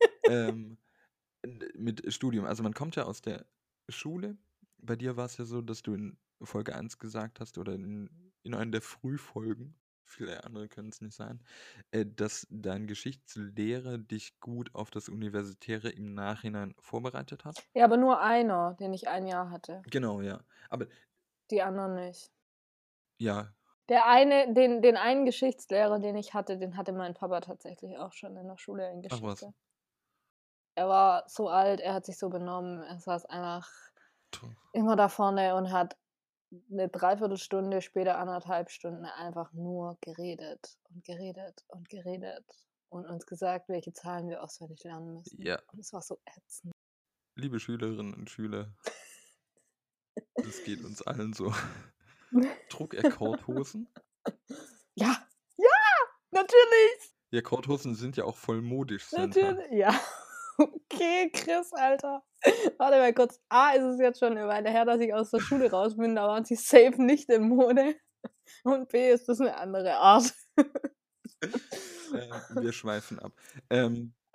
Mit Studium. Also man kommt ja aus der Schule. Bei dir war es ja so, dass du in Folge 1 gesagt hast, oder in einer der Frühfolgen, viele andere können es nicht sein, dass dein Geschichtslehrer dich gut auf das Universitäre im Nachhinein vorbereitet hat. Ja, aber nur einer, den ich ein Jahr hatte. Genau, ja. Aber die anderen nicht. Ja. Den einen Geschichtslehrer, den ich hatte, den hatte mein Papa tatsächlich auch schon in der Schule in Geschichte. Ach was. Er war so alt, er hat sich so benommen, er saß einfach immer da vorne und hat eine Dreiviertelstunde, später 1,5 Stunden einfach nur geredet und geredet und geredet und uns gesagt, welche Zahlen wir auswendig lernen müssen. Ja. Und es war so ätzend. Liebe Schülerinnen und Schüler, das geht uns allen so. Trug er Korthosen? Ja, natürlich! Ja, Korthosen sind ja auch voll modisch. Natürlich, ja. Okay, Chris, Alter. Warte mal kurz. A, ist es jetzt schon eine Weile her, dass ich aus der Schule raus bin, da waren sie safe nicht in Mode. Und B, ist das eine andere Art. Wir schweifen ab.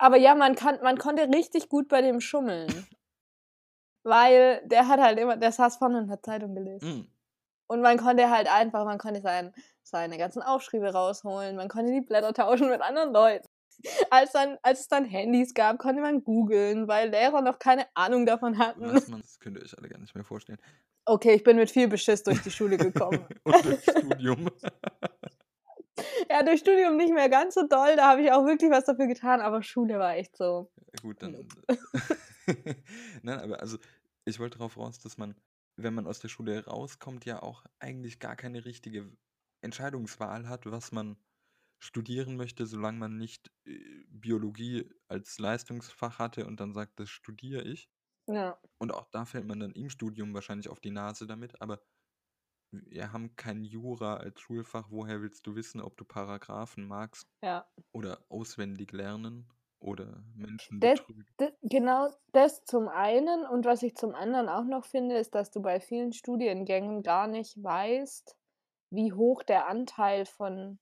Aber ja, man konnte richtig gut bei dem schummeln. Weil der hat halt immer, der saß vorne und hat Zeitung gelesen. Und man konnte seine ganzen Aufschriebe rausholen, man konnte die Blätter tauschen mit anderen Leuten. Als es dann Handys gab, konnte man googeln, weil Lehrer noch keine Ahnung davon hatten. Das könnt ihr euch alle gar nicht mehr vorstellen. Okay, ich bin mit viel Beschiss durch die Schule gekommen. Und durchs Studium. Ja, durch Studium nicht mehr ganz so doll, da habe ich auch wirklich was dafür getan, aber Schule war echt so. Gut, dann. Nein, aber also ich wollte darauf raus, dass man, wenn man aus der Schule rauskommt, ja auch eigentlich gar keine richtige Entscheidungswahl hat, was man studieren möchte, solange man nicht Biologie als Leistungsfach hatte und dann sagt, das studiere ich. Ja. Und auch da fällt man dann im Studium wahrscheinlich auf die Nase damit, aber wir haben kein Jura als Schulfach. Woher willst du wissen, ob du Paragraphen magst Ja. oder auswendig lernen oder Menschen Das, betrügen? genau das zum einen, und was ich zum anderen auch noch finde, ist, dass du bei vielen Studiengängen gar nicht weißt, wie hoch der Anteil von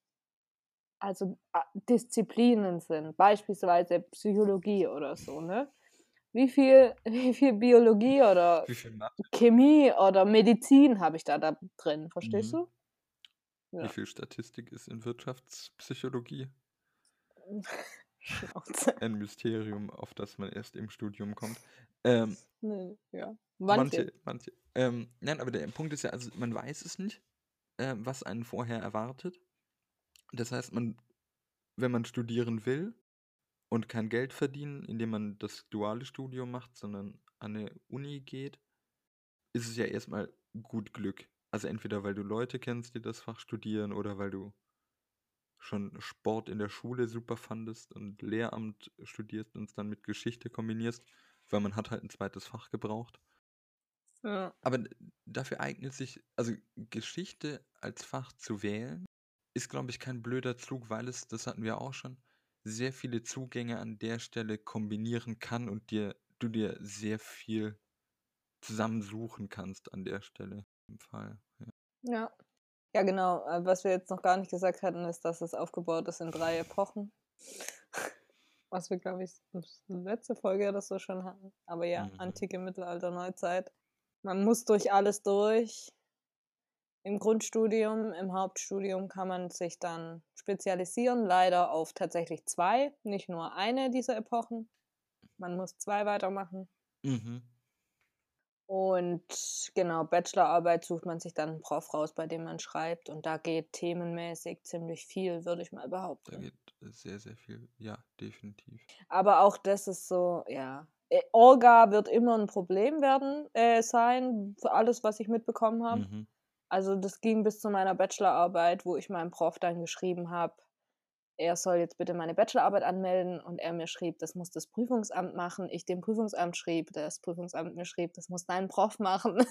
Disziplinen sind, beispielsweise Psychologie oder so, ne? Wie viel Biologie oder Wie viel Mathe? Chemie oder Medizin habe ich da drin, verstehst du? Wie Ja. viel Statistik ist in Wirtschaftspsychologie? Schnauze. Ein Mysterium, auf das man erst im Studium kommt. Nee, ja. Manche. Nein, aber der Punkt ist ja, also man weiß es nicht, was einen vorher erwartet. Das heißt, wenn man studieren will und kein Geld verdienen, indem man das duale Studium macht, sondern an eine Uni geht, ist es ja erstmal gut Glück. Also entweder weil du Leute kennst, die das Fach studieren, oder weil du schon Sport in der Schule super fandest und Lehramt studierst und es dann mit Geschichte kombinierst, weil man hat halt ein zweites Fach gebraucht. Ja. Aber dafür eignet sich, also Geschichte als Fach zu wählen, ist, glaube ich, kein blöder Zug, weil es, das hatten wir auch schon, sehr viele Zugänge an der Stelle kombinieren kann und du dir sehr viel zusammensuchen kannst an der Stelle im Fall. Ja. Ja, genau. Was wir jetzt noch gar nicht gesagt hatten, ist, dass es aufgebaut ist in 3 Epochen. Was wir, glaube ich, letzte Folge oder so schon hatten. Aber ja, Antike, Mittelalter, Neuzeit. Man muss durch alles durch. Im Grundstudium, im Hauptstudium kann man sich dann spezialisieren, leider auf tatsächlich 2, nicht nur eine dieser Epochen. Man muss 2 weitermachen. Und genau, Bachelorarbeit sucht man sich dann einen Prof raus, bei dem man schreibt. Und da geht themenmäßig ziemlich viel, würde ich mal Da behaupten. geht sehr, sehr viel. Ja, definitiv. Aber auch das ist so, ja. Orga wird immer ein Problem sein, für alles, was ich mitbekommen habe. Also das ging bis zu meiner Bachelorarbeit, wo ich meinem Prof dann geschrieben habe, er soll jetzt bitte meine Bachelorarbeit anmelden, und er mir schrieb, das muss das Prüfungsamt machen. Ich dem Prüfungsamt schrieb, das Prüfungsamt mir schrieb, das muss dein Prof machen.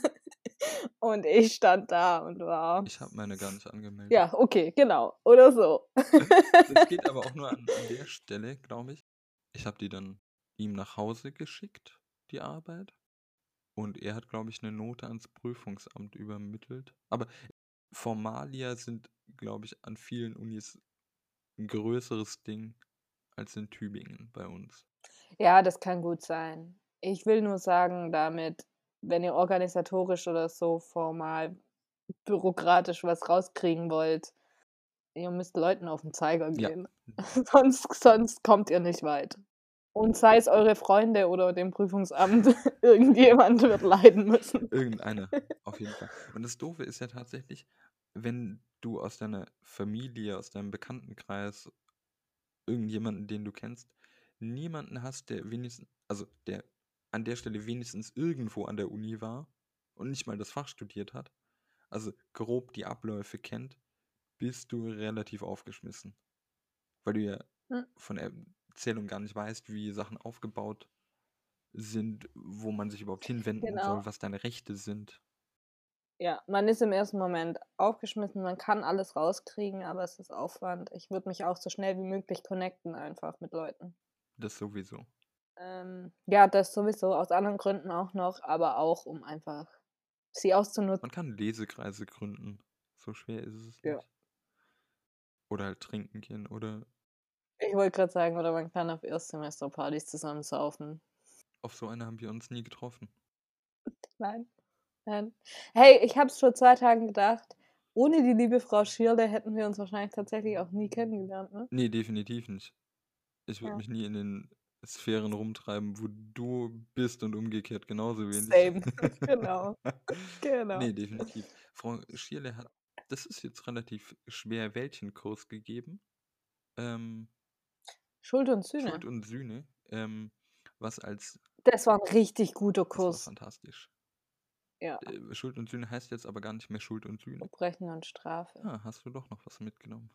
Und ich stand da und war... Ich habe meine gar nicht angemeldet. Ja, okay, genau. Oder so. Das geht aber auch nur an der Stelle, glaube ich. Ich habe die dann ihm nach Hause geschickt, die Arbeit. Und er hat, glaube ich, eine Note ans Prüfungsamt übermittelt. Aber Formalia sind, glaube ich, an vielen Unis ein größeres Ding als in Tübingen bei uns. Ja, das kann gut sein. Ich will nur sagen damit, wenn ihr organisatorisch oder so formal bürokratisch was rauskriegen wollt, ihr müsst Leuten auf den Zeiger Ja. gehen. Sonst kommt ihr nicht weit. Und sei es eure Freunde oder dem Prüfungsamt, irgendjemand wird leiden müssen. Irgendeiner, auf jeden Fall. Und das Doofe ist ja tatsächlich, wenn du aus deiner Familie, aus deinem Bekanntenkreis, irgendjemanden, den du kennst, niemanden hast, der wenigstens, also der an der Stelle wenigstens irgendwo an der Uni war und nicht mal das Fach studiert hat, also grob die Abläufe kennt, bist du relativ aufgeschmissen. Weil du ja von der Erzählung gar nicht weißt, wie Sachen aufgebaut sind, wo man sich überhaupt hinwenden soll, was deine Rechte sind. Ja, man ist im ersten Moment aufgeschmissen, man kann alles rauskriegen, aber es ist Aufwand. Ich würde mich auch so schnell wie möglich connecten einfach mit Leuten. Das sowieso. Ja, das sowieso, aus anderen Gründen auch noch, aber auch, um einfach sie auszunutzen. Man kann Lesekreise gründen. So schwer ist es Ja. nicht. Oder halt trinken gehen oder Ich wollte gerade sagen, oder man kann auf Erstsemesterpartys zusammen saufen. Auf so eine haben wir uns nie getroffen. Nein, nein. Hey, ich habe es vor 2 Tagen gedacht, ohne die liebe Frau Schirle hätten wir uns wahrscheinlich tatsächlich auch nie kennengelernt, ne? Nee, definitiv nicht. Ich würde Ja. mich nie in den Sphären rumtreiben, wo du bist und umgekehrt genauso wenig. Same. Genau. Nee, Genau. definitiv. Frau Schierle hat, das ist jetzt relativ schwer, welchen Kurs gegeben? Ähm, Schuld und Schuld Sühne. und Sühne, was als, Das war 'n richtig guter das war Kurs. fantastisch. Ja. Schuld und Sühne heißt jetzt aber gar nicht mehr Schuld und Sühne. Verbrechen und Strafe. Ah, hast du doch noch was mitgenommen.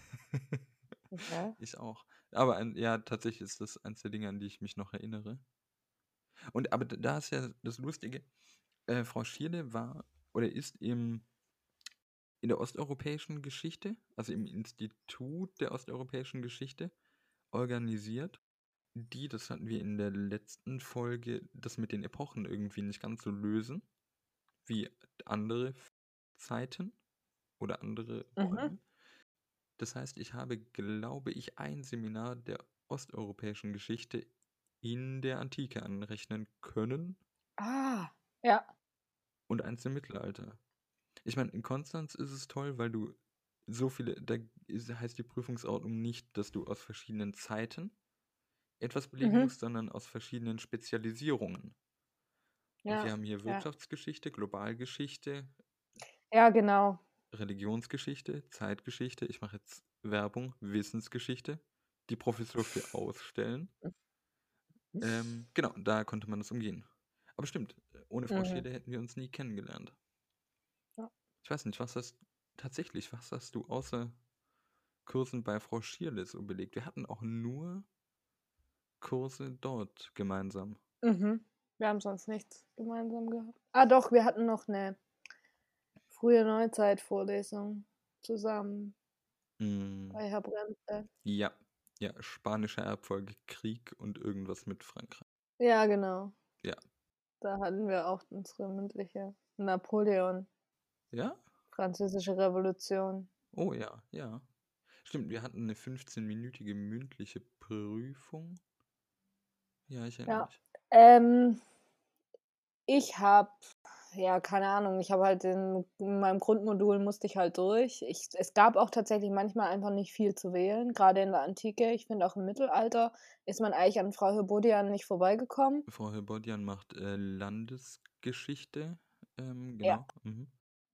Okay. Ich auch. Aber ja, tatsächlich ist das eins der Dinge, an die ich mich noch erinnere. Und aber da ist ja das Lustige, Frau Schierle war oder ist in der osteuropäischen Geschichte, also im Institut der osteuropäischen Geschichte, organisiert. Das hatten wir in der letzten Folge, das mit den Epochen irgendwie nicht ganz so lösen, wie andere Zeiten oder andere Mhm. Räume. Das heißt, ich habe, glaube ich, ein Seminar der osteuropäischen Geschichte in der Antike anrechnen können Ah, ja. und eins im Mittelalter. Ich meine, in Konstanz ist es toll, weil du so viele, heißt die Prüfungsordnung nicht, dass du aus verschiedenen Zeiten etwas belegen Mhm. musst, sondern aus verschiedenen Spezialisierungen. Und wir Ja, haben hier ja. Wirtschaftsgeschichte, Globalgeschichte, Ja, genau. Religionsgeschichte, Zeitgeschichte, ich mache jetzt Werbung, Wissensgeschichte, die Professur für Ausstellen. Genau, da konnte man das umgehen. Aber stimmt, ohne Frau Mhm. Schierle hätten wir uns nie kennengelernt. Ja. Ich weiß nicht, was hast du außer Kursen bei Frau Schierle so belegt? Wir hatten auch nur Kurse dort gemeinsam. Mhm. Wir haben sonst nichts gemeinsam gehabt. Ah doch, wir hatten noch 'ne frühe Neuzeit-Vorlesung zusammen Mm, bei Herr Bremse. ja, ja, spanischer Erbfolgekrieg und irgendwas mit Frankreich. Ja, genau. Ja. Da hatten wir auch unsere mündliche Napoleon, Ja? Französische Revolution. Oh ja, ja. Stimmt, wir hatten eine 15-minütige mündliche Prüfung. Ja, ich erinnere Ja. mich. Ich habe ja, keine Ahnung, ich habe halt in meinem Grundmodul musste ich halt durch. Es gab auch tatsächlich manchmal einfach nicht viel zu wählen, grade in der Antike. Ich finde, auch im Mittelalter ist man eigentlich an Frau Herodia nicht vorbeigekommen. Frau Herbodian macht Landesgeschichte. Ja. Genau. Mhm.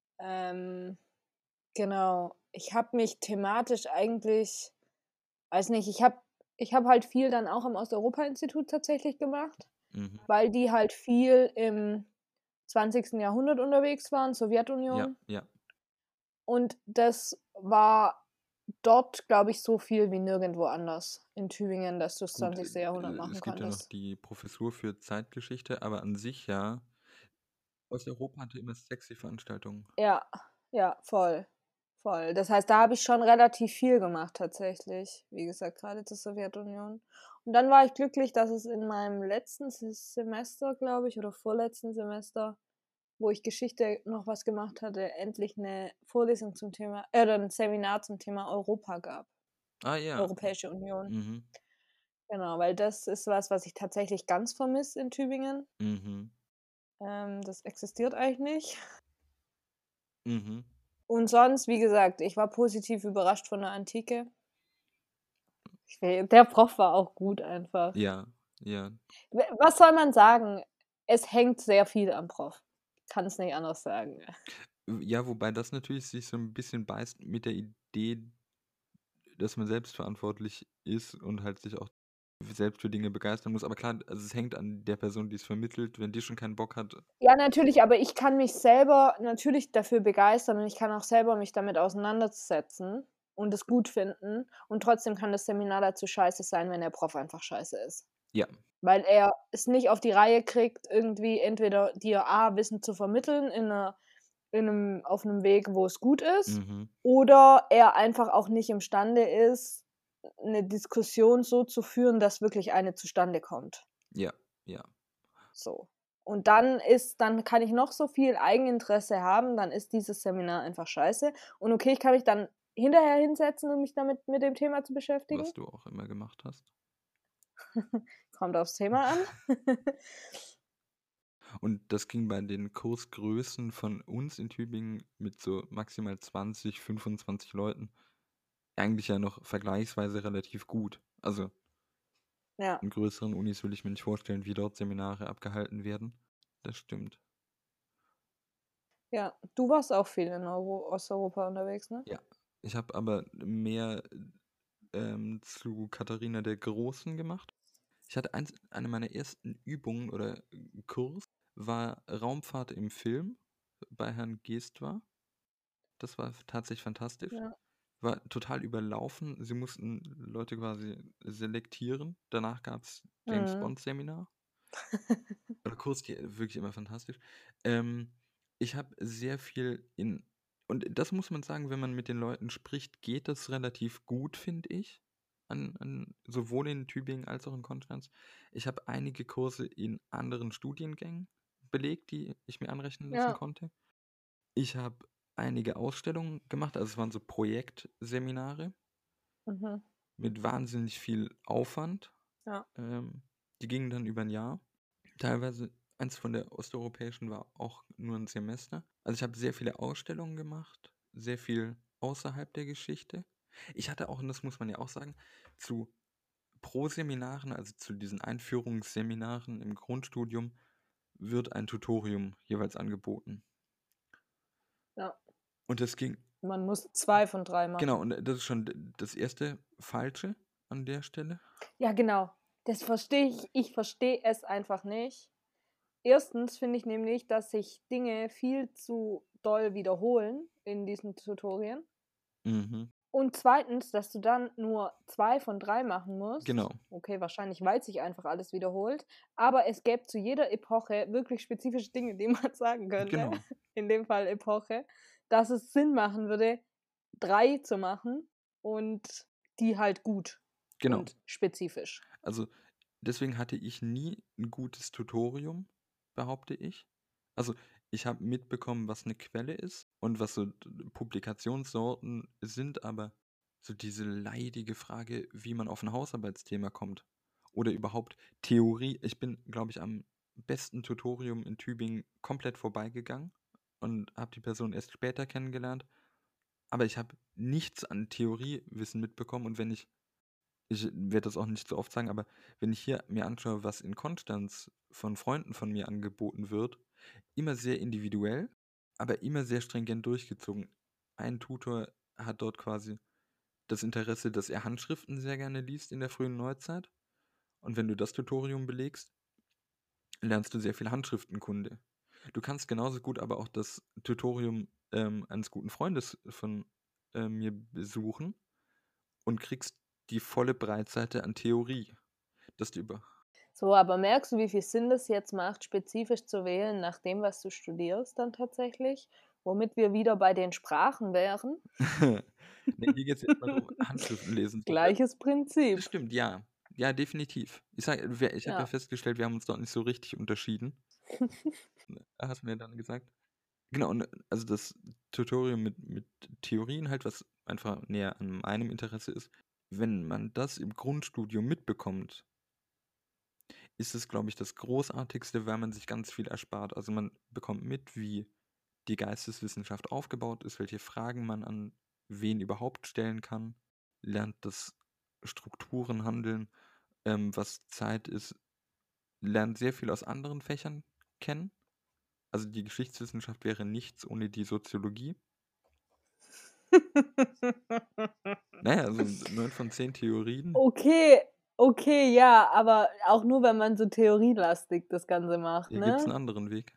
Genau. Ich habe mich thematisch eigentlich weiß nicht, ich habe halt viel dann auch am Osteuropa-Institut tatsächlich gemacht, Mhm. weil die halt viel im 20. Jahrhundert unterwegs waren, Ja, Sowjetunion. ja. Und das war dort, glaube ich, so viel wie nirgendwo anders in Tübingen, dass du das Gut, 20. Jahrhundert machen es gibt ja noch konntest. die Professur für Zeitgeschichte, aber an sich ja. Osteuropa hatte immer sexy Veranstaltungen. Ja, ja, voll, voll. Das heißt, da habe ich schon relativ viel gemacht tatsächlich. Wie gesagt, grade zur Sowjetunion. Und dann war ich glücklich, dass es in meinem letzten Semester, glaube ich, oder vorletzten Semester, wo ich Geschichte noch was gemacht hatte, endlich 'ne Vorlesung zum Thema oder 'n Seminar zum Thema Europa gab, Ah ja. Europäische Union. Mhm. Genau, weil das ist was ich tatsächlich ganz vermisse in Tübingen. Mhm. Das existiert eigentlich nicht. Mhm. Und sonst, wie gesagt, ich war positiv überrascht von der Antike. Der Prof war auch gut einfach. Ja, ja. Was soll man sagen? Es hängt sehr viel am Prof. Kann's nicht anders sagen. Ja, wobei das natürlich sich so ein bisschen beißt mit der Idee, dass man selbstverantwortlich ist und halt sich auch selbst für Dinge begeistern muss. Aber klar, also es hängt an der Person, die es vermittelt. Wenn die schon keinen Bock hat. Ja, natürlich, aber ich kann mich selber natürlich dafür begeistern und ich kann auch selber mich damit auseinandersetzen und es gut finden und trotzdem kann das Seminar dazu scheiße sein, wenn der Prof einfach scheiße ist. Ja. Weil er es nicht auf die Reihe kriegt, irgendwie entweder dir A, Wissen zu vermitteln auf 'nem Weg, wo es gut ist, Mhm. oder er einfach auch nicht imstande ist, 'ne Diskussion so zu führen, dass wirklich eine zustande kommt. Ja, ja. So. Und dann kann ich noch so viel Eigeninteresse haben, dann ist dieses Seminar einfach scheiße. Und okay, ich kann mich dann hinterher hinsetzen und mich damit mit dem Thema zu beschäftigen. Was du auch immer gemacht hast. Kommt aufs Thema an. Und das ging bei den Kursgrößen von uns in Tübingen mit so maximal 20, 25 Leuten eigentlich ja noch vergleichsweise relativ gut. Also Ja. in größeren Unis will ich mir nicht vorstellen, wie dort Seminare abgehalten werden. Das stimmt. Ja, du warst auch viel in Osteuropa unterwegs, ne? Ja, ich habe aber mehr zu Katharina der Großen gemacht. Ich hatte eine meiner ersten Übungen oder Kurs war Raumfahrt im Film bei Herrn Geestwar. Das war tatsächlich fantastisch. Ja. War total überlaufen. Sie mussten Leute quasi selektieren. Danach gab es James Mhm. Bond Seminar. Oder Kurs, die wirklich immer fantastisch. Ich habe sehr viel und das muss man sagen, wenn man mit den Leuten spricht, geht das relativ gut, finde ich. Sowohl in Tübingen als auch in Konstanz. Ich habe einige Kurse in anderen Studiengängen belegt, die ich mir anrechnen lassen Ja. konnte. Ich habe einige Ausstellungen gemacht, also es waren so Projektseminare Mhm. mit wahnsinnig viel Aufwand. Ja. Die gingen dann über ein Jahr. Teilweise, eins von der osteuropäischen war auch nur ein Semester. Also ich habe sehr viele Ausstellungen gemacht, sehr viel außerhalb der Geschichte. Ich hatte auch, und das muss man ja auch sagen, zu Pro-Seminaren, also zu diesen Einführungsseminaren im Grundstudium, wird ein Tutorium jeweils angeboten. Ja. Und das ging, Man muss 2 von 3 machen. genau, und das ist schon das erste Falsche an der Stelle. Ja, genau. Das verstehe ich. Ich verstehe es einfach nicht. Erstens finde ich nämlich, dass sich Dinge viel zu doll wiederholen in diesen Tutorien. Mhm, Und zweitens, dass du dann nur 2 von 3 machen musst. genau. Okay, wahrscheinlich, weil sich einfach alles wiederholt. Aber es gäbe zu jeder Epoche wirklich spezifische Dinge, die man sagen könnte. Genau. In dem Fall Epoche. Dass es Sinn machen würde, 3 zu machen und die halt gut Genau. und spezifisch. Also deswegen hatte ich nie ein gutes Tutorium, behaupte ich. Also ich habe mitbekommen, was eine Quelle ist und was so Publikationssorten sind, aber so diese leidige Frage, wie man auf ein Hausarbeitsthema kommt oder überhaupt Theorie. Ich bin, glaube ich, am besten Tutorium in Tübingen komplett vorbeigegangen und habe die Person erst später kennengelernt. Aber ich habe nichts an Theoriewissen mitbekommen und ich werde das auch nicht so oft sagen, aber wenn ich hier mir anschaue, was in Konstanz von Freunden von mir angeboten wird, immer sehr individuell, aber immer sehr stringent durchgezogen. Ein Tutor hat dort quasi das Interesse, dass er Handschriften sehr gerne liest in der frühen Neuzeit. Und wenn du das Tutorium belegst, lernst du sehr viel Handschriftenkunde. Du kannst genauso gut aber auch das Tutorium eines guten Freundes von mir besuchen und kriegst die volle Breitseite an Theorie. Das du über. So, aber merkst du, wie viel Sinn das jetzt macht, spezifisch zu wählen, nach dem, was du studierst dann tatsächlich? Womit wir wieder bei den Sprachen wären. Ne, hier geht's erstmal darum, Handschriften lesen zu können. Gleiches Das Prinzip. stimmt, ja. Ja, definitiv. Ich habe ja Ja. festgestellt, wir haben uns dort nicht so richtig unterschieden. Hast du mir dann gesagt. Genau, und also das Tutorium mit Theorien halt, was einfach näher an meinem Interesse ist, wenn man das im Grundstudium mitbekommt, ist es, glaube ich, das Großartigste, weil man sich ganz viel erspart. Also man bekommt mit, wie die Geisteswissenschaft aufgebaut ist, welche Fragen man an wen überhaupt stellen kann, lernt das Strukturen handeln, was Zeit ist, lernt sehr viel aus anderen Fächern kennen. Also die Geschichtswissenschaft wäre nichts ohne die Soziologie. Naja, also 9 von 10 Theorien. Okay, ja, aber auch nur, wenn man so theorielastig das Ganze macht, Hier gibt es einen ne? anderen Weg.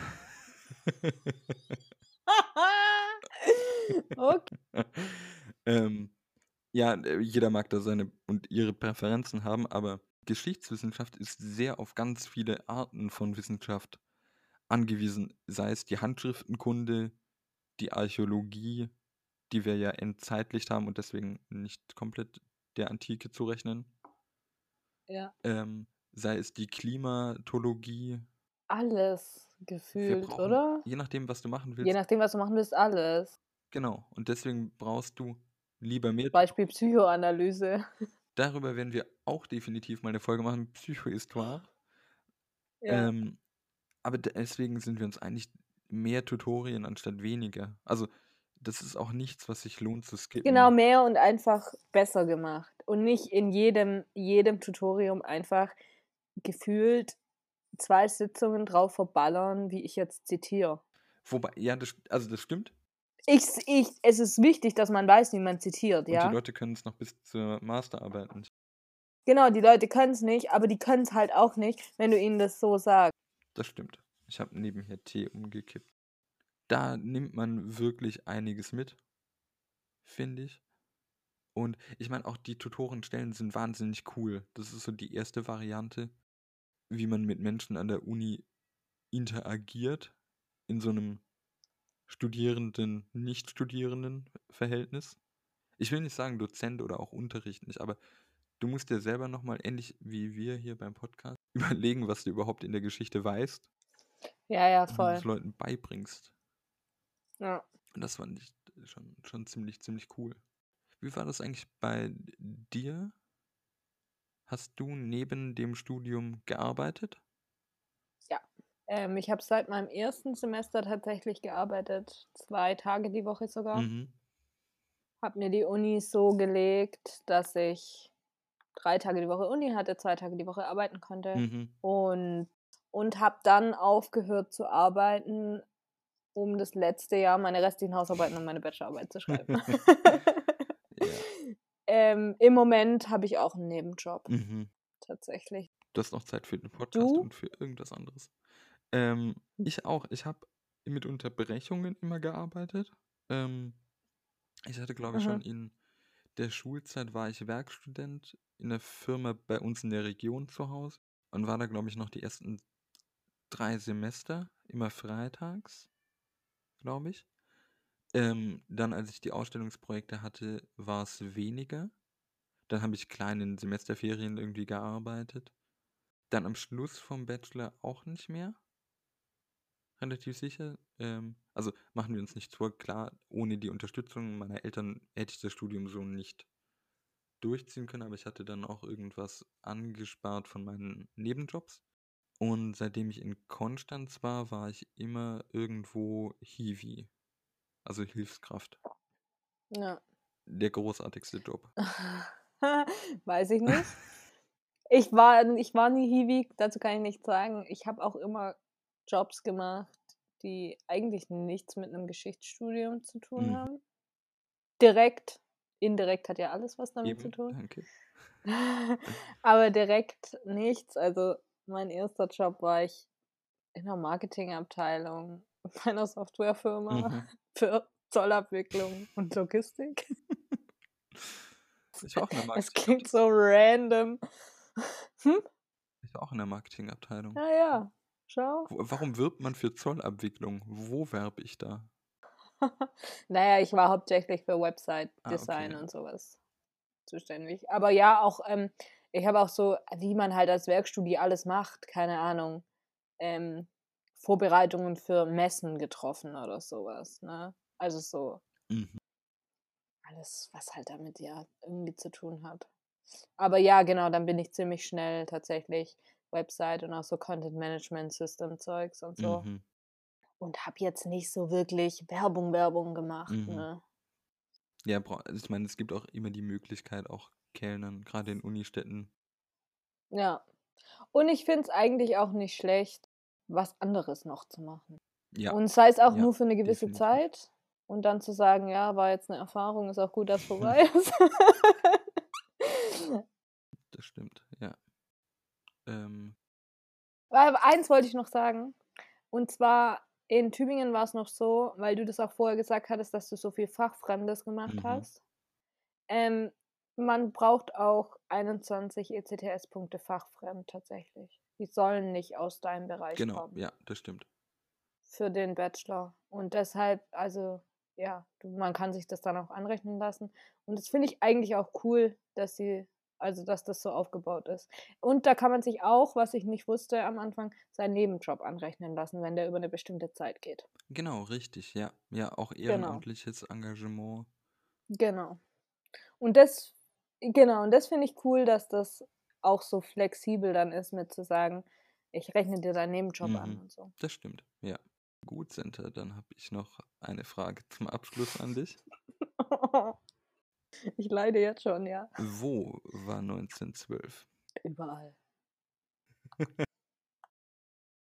Okay. Ja, jeder mag da seine und ihre Präferenzen haben, aber Geschichtswissenschaft ist sehr auf ganz viele Arten von Wissenschaft angewiesen, sei es die Handschriftenkunde, die Archäologie, die wir ja entzeitlicht haben und deswegen nicht komplett der Antike zurechnen, Ja. sei es die Klimatologie. Alles Wir gefühlt, brauchen, oder? je nachdem, was du machen Je willst, nachdem, was du machen willst, alles. Genau. Und deswegen brauchst du lieber mehr. Beispiel Psychoanalyse. Darüber werden wir auch definitiv mal eine Folge machen, Psychohistoire. Ja. Aber deswegen sind wir uns einig, mehr Tutorien anstatt weniger. Also, das ist auch nichts, was sich lohnt zu skippen. Genau, mehr und einfach besser gemacht. Und nicht in jedem Tutorium einfach gefühlt 2 Sitzungen drauf verballern, wie ich jetzt zitiere. Wobei, ja, das stimmt. Es ist wichtig, dass man weiß, wie man zitiert, Und ja. die Leute können es noch bis zur Masterarbeit nicht. Genau, die Leute können es nicht, aber die können es halt auch nicht, wenn du ihnen das so sagst. Das stimmt. Ich habe nebenher Tee umgekippt. Da nimmt man wirklich einiges mit, finde ich. Und ich meine, auch die Tutorenstellen sind wahnsinnig cool. Das ist so die erste Variante, wie man mit Menschen an der Uni interagiert, in so einem Studierenden-Nicht-Studierenden-Verhältnis. Ich will nicht sagen Dozent oder auch Unterricht nicht, aber du musst dir selber nochmal, ähnlich wie wir hier beim Podcast, überlegen, was du überhaupt in der Geschichte weißt Ja, und wie du voll. es Leuten beibringst. Ja. Und das fand ich schon ziemlich cool. Wie war das eigentlich bei dir? Hast du neben dem Studium gearbeitet? Ja. Ich habe seit meinem ersten Semester tatsächlich gearbeitet, 2 Tage die Woche sogar. Mhm. Habe mir die Uni so gelegt, dass ich 3 Tage die Woche Uni hatte, 2 Tage die Woche arbeiten konnte. Mhm. Und habe dann aufgehört zu arbeiten, um das letzte Jahr meine restlichen Hausarbeiten und meine Bachelorarbeit zu schreiben. Ja. Im Moment habe ich auch einen Nebenjob, Mhm. tatsächlich. Du hast noch Zeit für den Podcast Du? und für irgendwas anderes. Ich auch. Ich habe mit Unterbrechungen immer gearbeitet. Ich hatte, glaube ich, schon in der Schulzeit war ich Werkstudent in der Firma bei uns in der Region zu Hause und war da, glaube ich, noch die ersten 3 Semester, immer freitags, glaube ich. Dann, als ich die Ausstellungsprojekte hatte, war es weniger. Dann habe ich klein in Semesterferien irgendwie gearbeitet. Dann am Schluss vom Bachelor auch nicht mehr. Relativ sicher. Also machen wir uns nichts vor, klar, ohne die Unterstützung meiner Eltern hätte ich das Studium so nicht durchziehen können, aber ich hatte dann auch irgendwas angespart von meinen Nebenjobs. Und seitdem ich in Konstanz war ich immer irgendwo Hiwi, also Hilfskraft. Ja. Der großartigste Job. Weiß ich nicht. Ich war nie Hiwi, dazu kann ich nichts sagen. Ich habe auch immer Jobs gemacht, die eigentlich nichts mit einem Geschichtsstudium zu tun Mhm. haben. Direkt, indirekt hat ja alles was damit zu Eben, tun. danke. Aber direkt nichts. Also mein erster Job war ich in der Marketingabteilung bei einer Softwarefirma Mhm. für Zollabwicklung und Logistik. Ich war auch in der Es Marketingabteilung. klingt so random. Ich war auch in der Marketingabteilung. Ja, schau. Warum wirbt man für Zollabwicklung? Wo werbe ich da? Naja, ich war hauptsächlich für Website-Design Okay. und sowas zuständig. Aber ja, auch, ich habe auch so, wie man halt als Werkstudie alles macht, keine Ahnung, Vorbereitungen für Messen getroffen oder sowas, ne? Also so Mhm. alles, was halt damit ja irgendwie zu tun hat. Aber ja, genau, dann bin ich ziemlich schnell tatsächlich Website und auch so Content Management System Zeugs und so. Mhm. Und habe jetzt nicht so wirklich Werbung gemacht, Mhm. ne? Ja, ich meine, es gibt auch immer die Möglichkeit, auch Kellnern, gerade in Unistädten. Ja. Und ich finde es eigentlich auch nicht schlecht, was anderes noch zu machen. Ja, Und sei es auch ja, nur für eine gewisse definitiv. Zeit und dann zu sagen, ja, war jetzt eine Erfahrung, ist auch gut, dass vorbei ist. Das stimmt, ja. Aber eins wollte ich noch sagen. Und zwar in Tübingen war es noch so, weil du das auch vorher gesagt hattest, dass du so viel Fachfremdes gemacht Mhm. hast. Man braucht auch 21 ECTS-Punkte fachfremd tatsächlich. Die sollen nicht aus deinem Bereich Genau, kommen. ja, das stimmt. Für den Bachelor. Und deshalb, also, ja, man kann sich das dann auch anrechnen lassen. Und das finde ich eigentlich auch cool, dass sie Also, dass das so aufgebaut ist. Und da kann man sich auch, was ich nicht wusste am Anfang, seinen Nebenjob anrechnen lassen, wenn der über eine bestimmte Zeit geht. Genau, richtig, ja. Ja, auch Genau, ehrenamtliches Engagement. genau. Und das finde ich cool, dass das auch so flexibel dann ist, mit zu sagen: „Ich rechne dir deinen Nebenjob an“ Mhm. und so. Das stimmt, ja. Gut, Senta, dann habe ich noch eine Frage zum Abschluss an dich. Ich leide jetzt schon, ja. Wo war 1912? Überall.